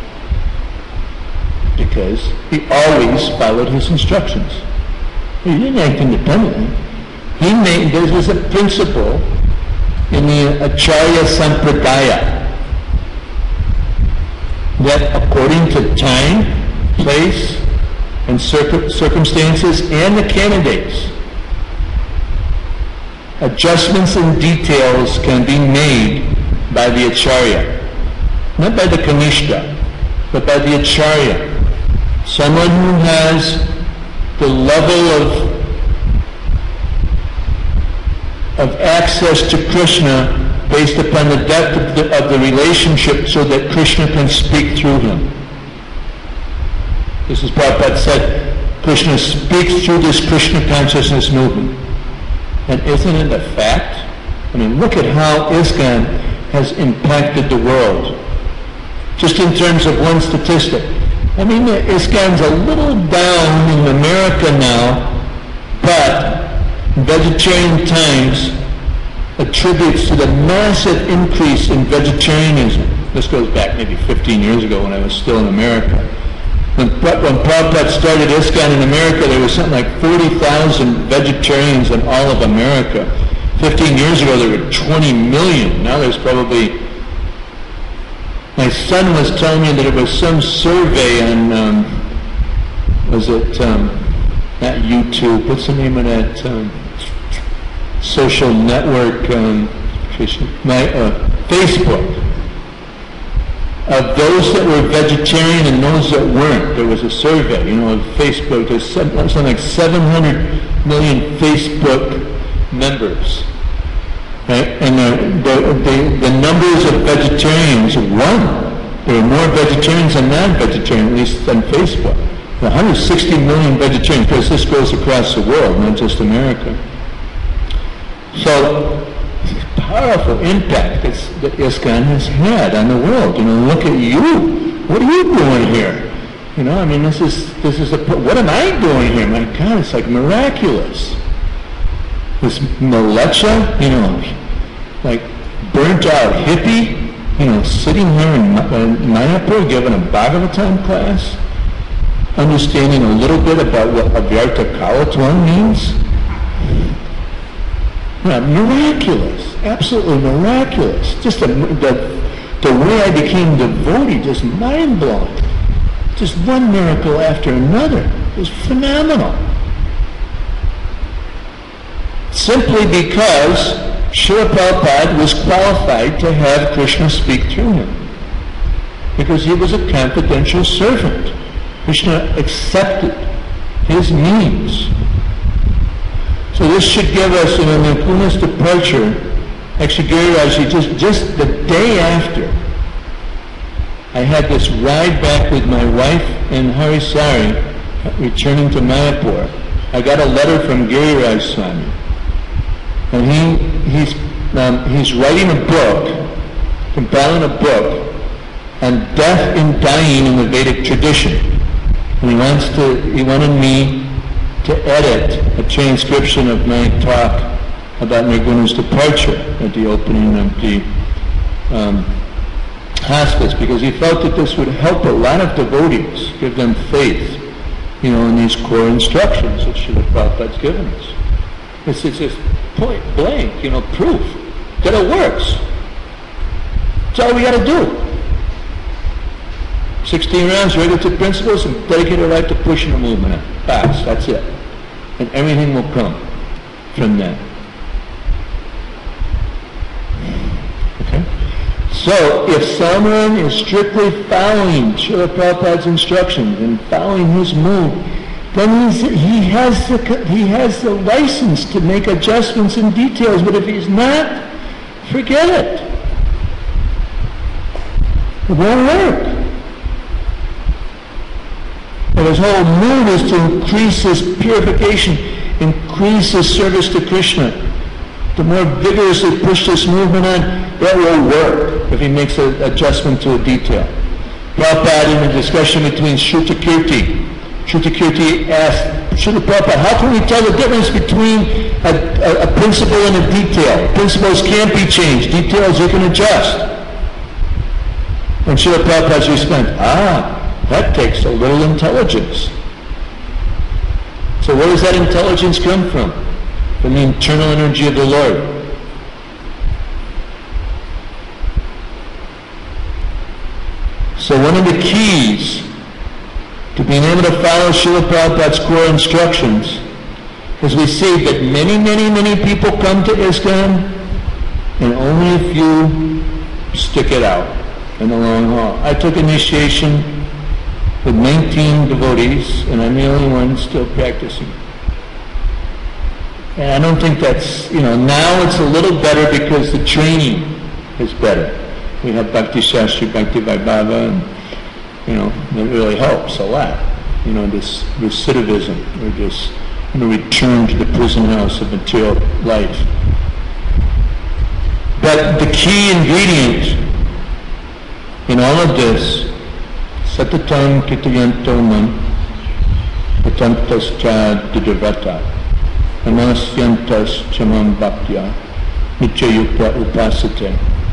because he always followed his instructions. He didn't act independently. There was a principle in the Acharya Sampradaya that according to time, place, and circumstances and the candidates, adjustments and details can be made by the Acharya. Not by the Kanishta, but by the Acharya. Someone who has the level of access to Krishna based upon the depth of the relationship so that Krishna can speak through him. This is Prabhupada said, Krishna speaks through this Krishna consciousness movement. And isn't it a fact? I mean, look at how ISKCON has impacted the world. Just in terms of one statistic. I mean, ISKCON's a little down in America now, but Vegetarian Times attributes to the massive increase in vegetarianism. This goes back maybe 15 years ago when I was still in America. When Prabhupada started ISKCON in America, there was something like 40,000 vegetarians in all of America. 15 years ago, there were 20 million. Now there's probably... My son was telling me that it was some survey on, not YouTube, what's the name of that social network, Facebook, of those that were vegetarian and those that weren't. There was a survey, of Facebook. There's something like 700 million Facebook members. Right? And the numbers of vegetarians won. There were more vegetarians than non-vegetarians, at least on Facebook. 160 million vegetarians, because this goes across the world, not just America. So, powerful impact that ISKCON has had on the world. Look at you. What are you doing here? I mean, this is what am I doing here? My God, it's like miraculous. This Malecha, like burnt out hippie, sitting here in Mayapur giving a Bhagavatam class, understanding a little bit about what Avyarta Kalatwan means. Miraculous, absolutely miraculous. Just the way I became devotee, just mind-blowing. Just one miracle after another. It was phenomenal. Simply because Srila Prabhupada was qualified to have Krishna speak through him. Because he was a confidential servant. Krishna accepted his needs. So this should give us, in Nikuna's departure, actually Giriraj, just the day after, I had this ride back with my wife and Harisari, returning to Mayapur. I got a letter from Giriraj Swami. And he's writing a book, compiling a book on death and dying in the Vedic tradition. And he wanted me to edit a transcription of my talk about Nirguna's departure at the opening of the hospice, because he felt that this would help a lot of devotees, give them faith, in these core instructions that Srila Prabhupada's given us. It's just point blank, proof that it works. That's all we got to do. 16 rounds, regulative principles, and dedicate our life to pushing the movement out. That's it. And everything will come from that. Okay? So, if someone is strictly following Srila Prabhupada's instructions and following his move, then he has the license to make adjustments and details. But if he's not, forget it. It won't work. And his whole mood is to increase his purification, increase his service to Krishna. The more vigorously push this movement on, that will work if he makes an adjustment to a detail. Prabhupada, in a discussion between Shrutakirti asked Srila Prabhupada, how can we tell the difference between a principle and a detail? Principles can't be changed. Details you can adjust. And Srila Prabhupada's response, that takes a little intelligence. So where does that intelligence come from? From the internal energy of the Lord. So one of the keys to being able to follow Srila Prabhupada's core instructions is we see that many, many, many people come to ISKCON and only a few stick it out in the long haul. I took initiation with 19 devotees, and I'm the only one still practicing. And I don't think that's, now it's a little better because the training is better. We have Bhakti Shastri, Bhakti Vaibhava, and, that really helps a lot. This recidivism, or this return to the prison house of material life. But the key ingredient in all of this, Satatam Kitayantomam Patantascha Didavata Namasyantas Chamam Bhaktya Nityayukta Upasate.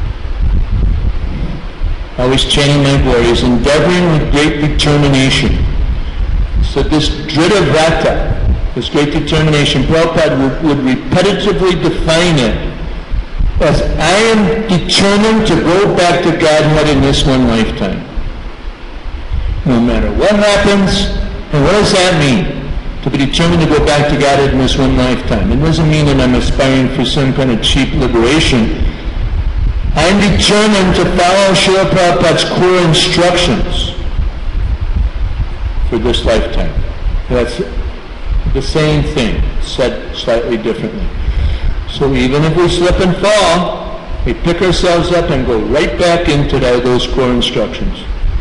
Always chanting my glories, endeavoring with great determination. So this Dridavata, this great determination, Prabhupada would repetitively define it as I am determined to go back to Godhead in this one lifetime. No matter what happens, and what does that mean? To be determined to go back to Godhead in this one lifetime. It doesn't mean that I'm aspiring for some kind of cheap liberation. I'm determined to follow Srila Prabhupada's core instructions for this lifetime. That's the same thing, said slightly differently. So even if we slip and fall, we pick ourselves up and go right back into those core instructions.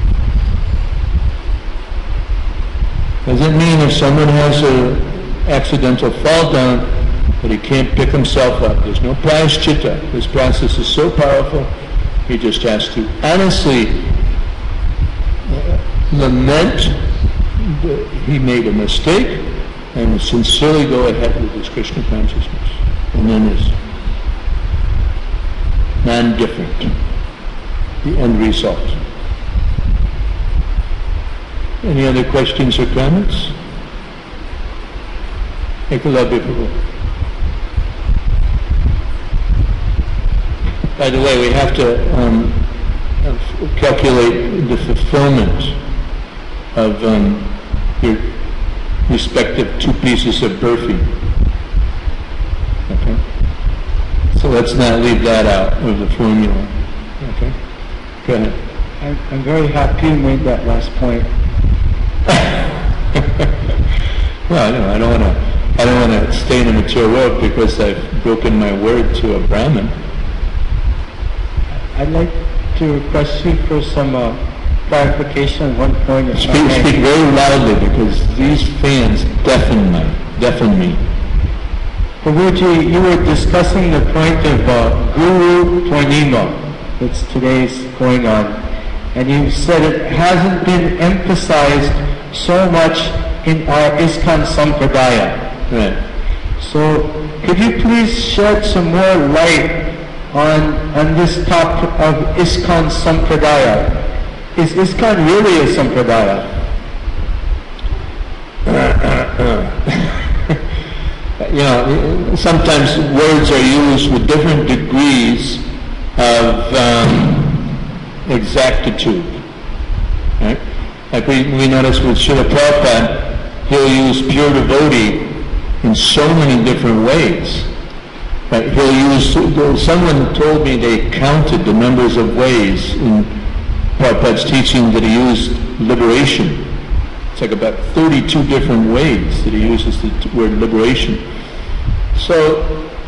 Doesn't mean if someone has an accidental fall down that he can't pick himself up. There's no prayashchitta. This process is so powerful, he just has to honestly lament that he made a mistake and sincerely go ahead with his Krishna consciousness. And then is non-different, the end result. Any other questions or comments? Eklavya Prabhu. By the way, we have to calculate the fulfillment of your respective 2 pieces of burfi. Okay? So let's not leave that out of the formula. Okay? Go ahead. I'm very happy you made that last point. Well, I don't want to stay in the material world because I've broken my word to a Brahmin. I'd like to request you for some clarification on one point. Speak very loudly because these fans deafen me. Prabhuji, you were discussing the point of Guru Purnima, that's today's going on, and you said it hasn't been emphasized so much in our ISKCON Sampradaya. Right. So, could you please shed some more light on this topic of ISKCON Sampradaya? Is ISKCON really a Sampradaya? Sometimes words are used with different degrees of exactitude. Right? Like we notice with Srila Prabhupada, he'll use pure devotee in so many different ways. Right? He'll use, someone told me they counted the numbers of ways in Prabhupada's teaching that he used liberation. It's like about 32 different ways that he uses the word liberation. So,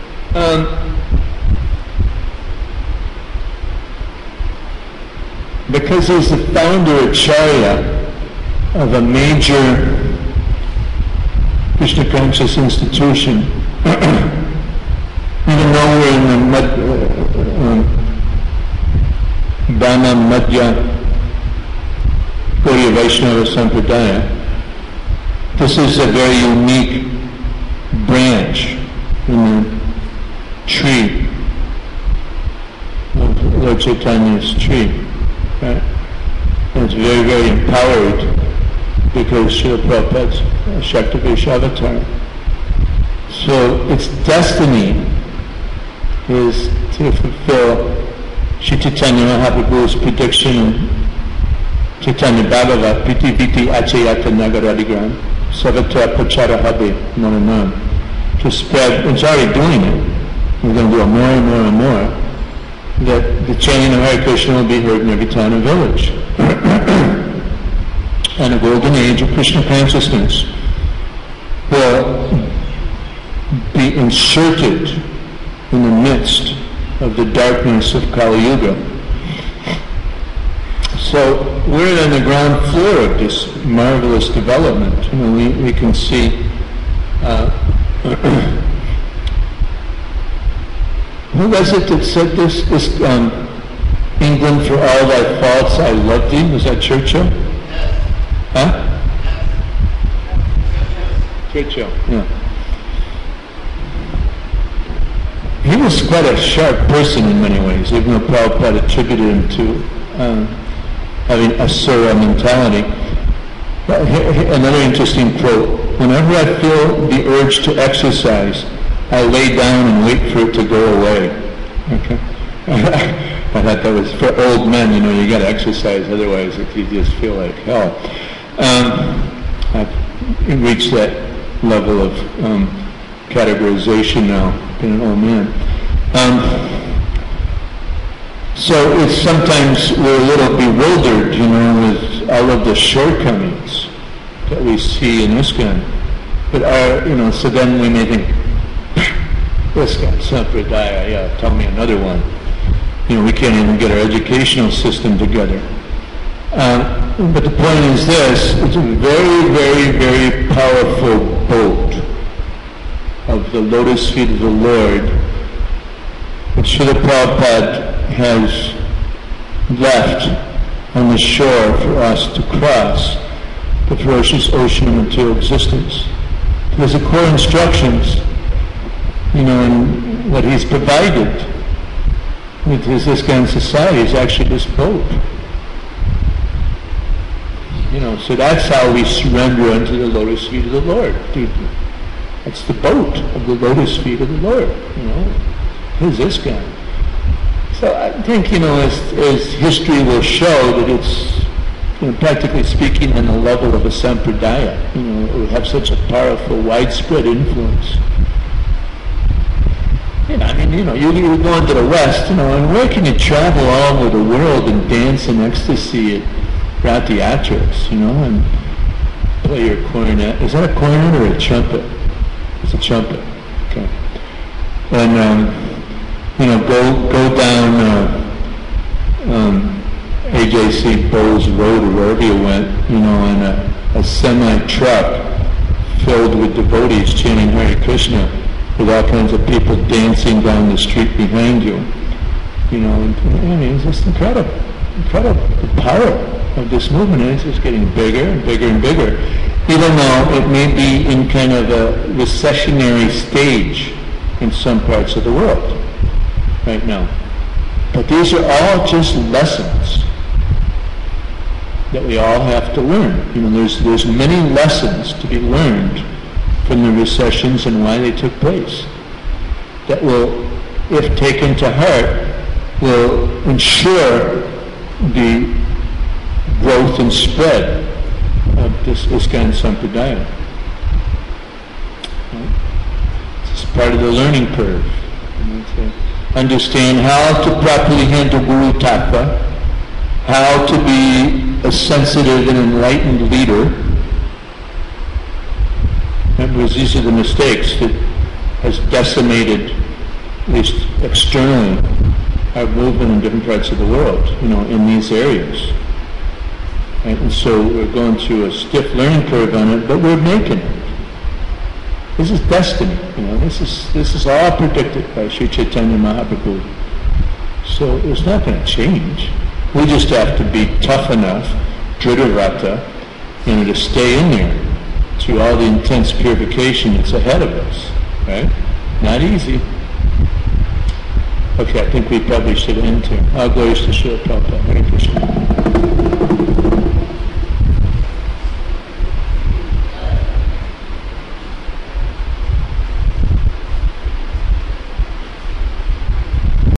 because he's the founder Acharya of a major Krishna conscious institution, even though we're in the Dhamma Madhya Gaudiya Vaishnava Sampradaya, this is a very unique branch in the tree of Lord Chaitanya's tree. Right? And it's very, very empowered because Srila Prabhupada's Shaktavesh avatar. So its destiny is to fulfill Sri Chaitanya Mahaprabhu's prediction in Chaitanya Bhagavat, Piti Viti Achayata Nagaradigram, Savatra Pachara Habe Mananam, to spread, it's already doing it, we're going to do it more and more and more, that the chanting of Hare Krishna will be heard in every town and village. And a golden age of Krishna consciousness will be inserted in the midst of the darkness of Kali Yuga. So we're on the ground floor of this marvelous development. You know, we can see who was it that said this? England, for all thy faults I loved thee. Was that Churchill? Huh? Churchill. Yeah. He was quite a sharp person in many ways, even though Prabhupada attributed him to having asura mentality. But another interesting quote: whenever I feel the urge to exercise, I lay down and wait for it to go away. Okay. I thought that was for old men. You know, you got to exercise, otherwise you just feel like hell. I've reached that level of categorization now, being an old man. So it's sometimes we're a little bewildered, you know, with all of the shortcomings that we see in ISKCON. But you know, so then we may think, ISKCON, Sampradaya, yeah, tell me another one. You know, we can't even get our educational system together. But the point is this: it's a very, very, very powerful boat of the lotus feet of the Lord, which Srila Prabhupada has left on the shore for us to cross the ferocious ocean of material existence. Because the core instructions, you know, and what he's provided with his ISKCON society is actually this boat. You know, so that's how we surrender unto the lotus feet of the Lord. Dude, that's the boat of the lotus feet of the Lord, you know. His ISKCON. So I think, you know, as history will show, that it's, you know, practically speaking, on the level of a sampradaya. You know, it would have such a powerful, widespread influence. You know, I mean, you know, you go into the West, you know, and where can you travel all over the world and dance in ecstasy at theatrics, you know, and play your cornet. Is that a cornet or a trumpet? It's a trumpet. Okay. And you know, go down AJC Bowles Road or wherever you went, you know, in a semi-truck filled with devotees chanting Hare Krishna, with all kinds of people dancing down the street behind you. You know, I mean, it's just incredible. The power of this movement, and it's just getting bigger and bigger and bigger, even though it may be in kind of a recessionary stage in some parts of the world right now. But these are all just lessons that we all have to learn. You know, there's many lessons to be learned from the recessions and why they took place that will, if taken to heart, will ensure the growth and spread of this ISKCON Sampradaya. It's just part of the learning curve. Understand how to properly handle Guru Tattva, how to be a sensitive and enlightened leader, Because these are the mistakes that has decimated, at least externally, our movement in different parts of the world, in these areas. Right? And so we're going through a stiff learning curve on it, but we're making it. This is destiny, This is all predicted by Sri Chaitanya Mahaprabhu. So it's not going to change. We just have to be tough enough, Dhritarata, to stay in there through all the intense purification that's ahead of us. Right? Not easy. Okay, I think we probably should end here. All glories to Srila Prabhupada. Hare Krishna.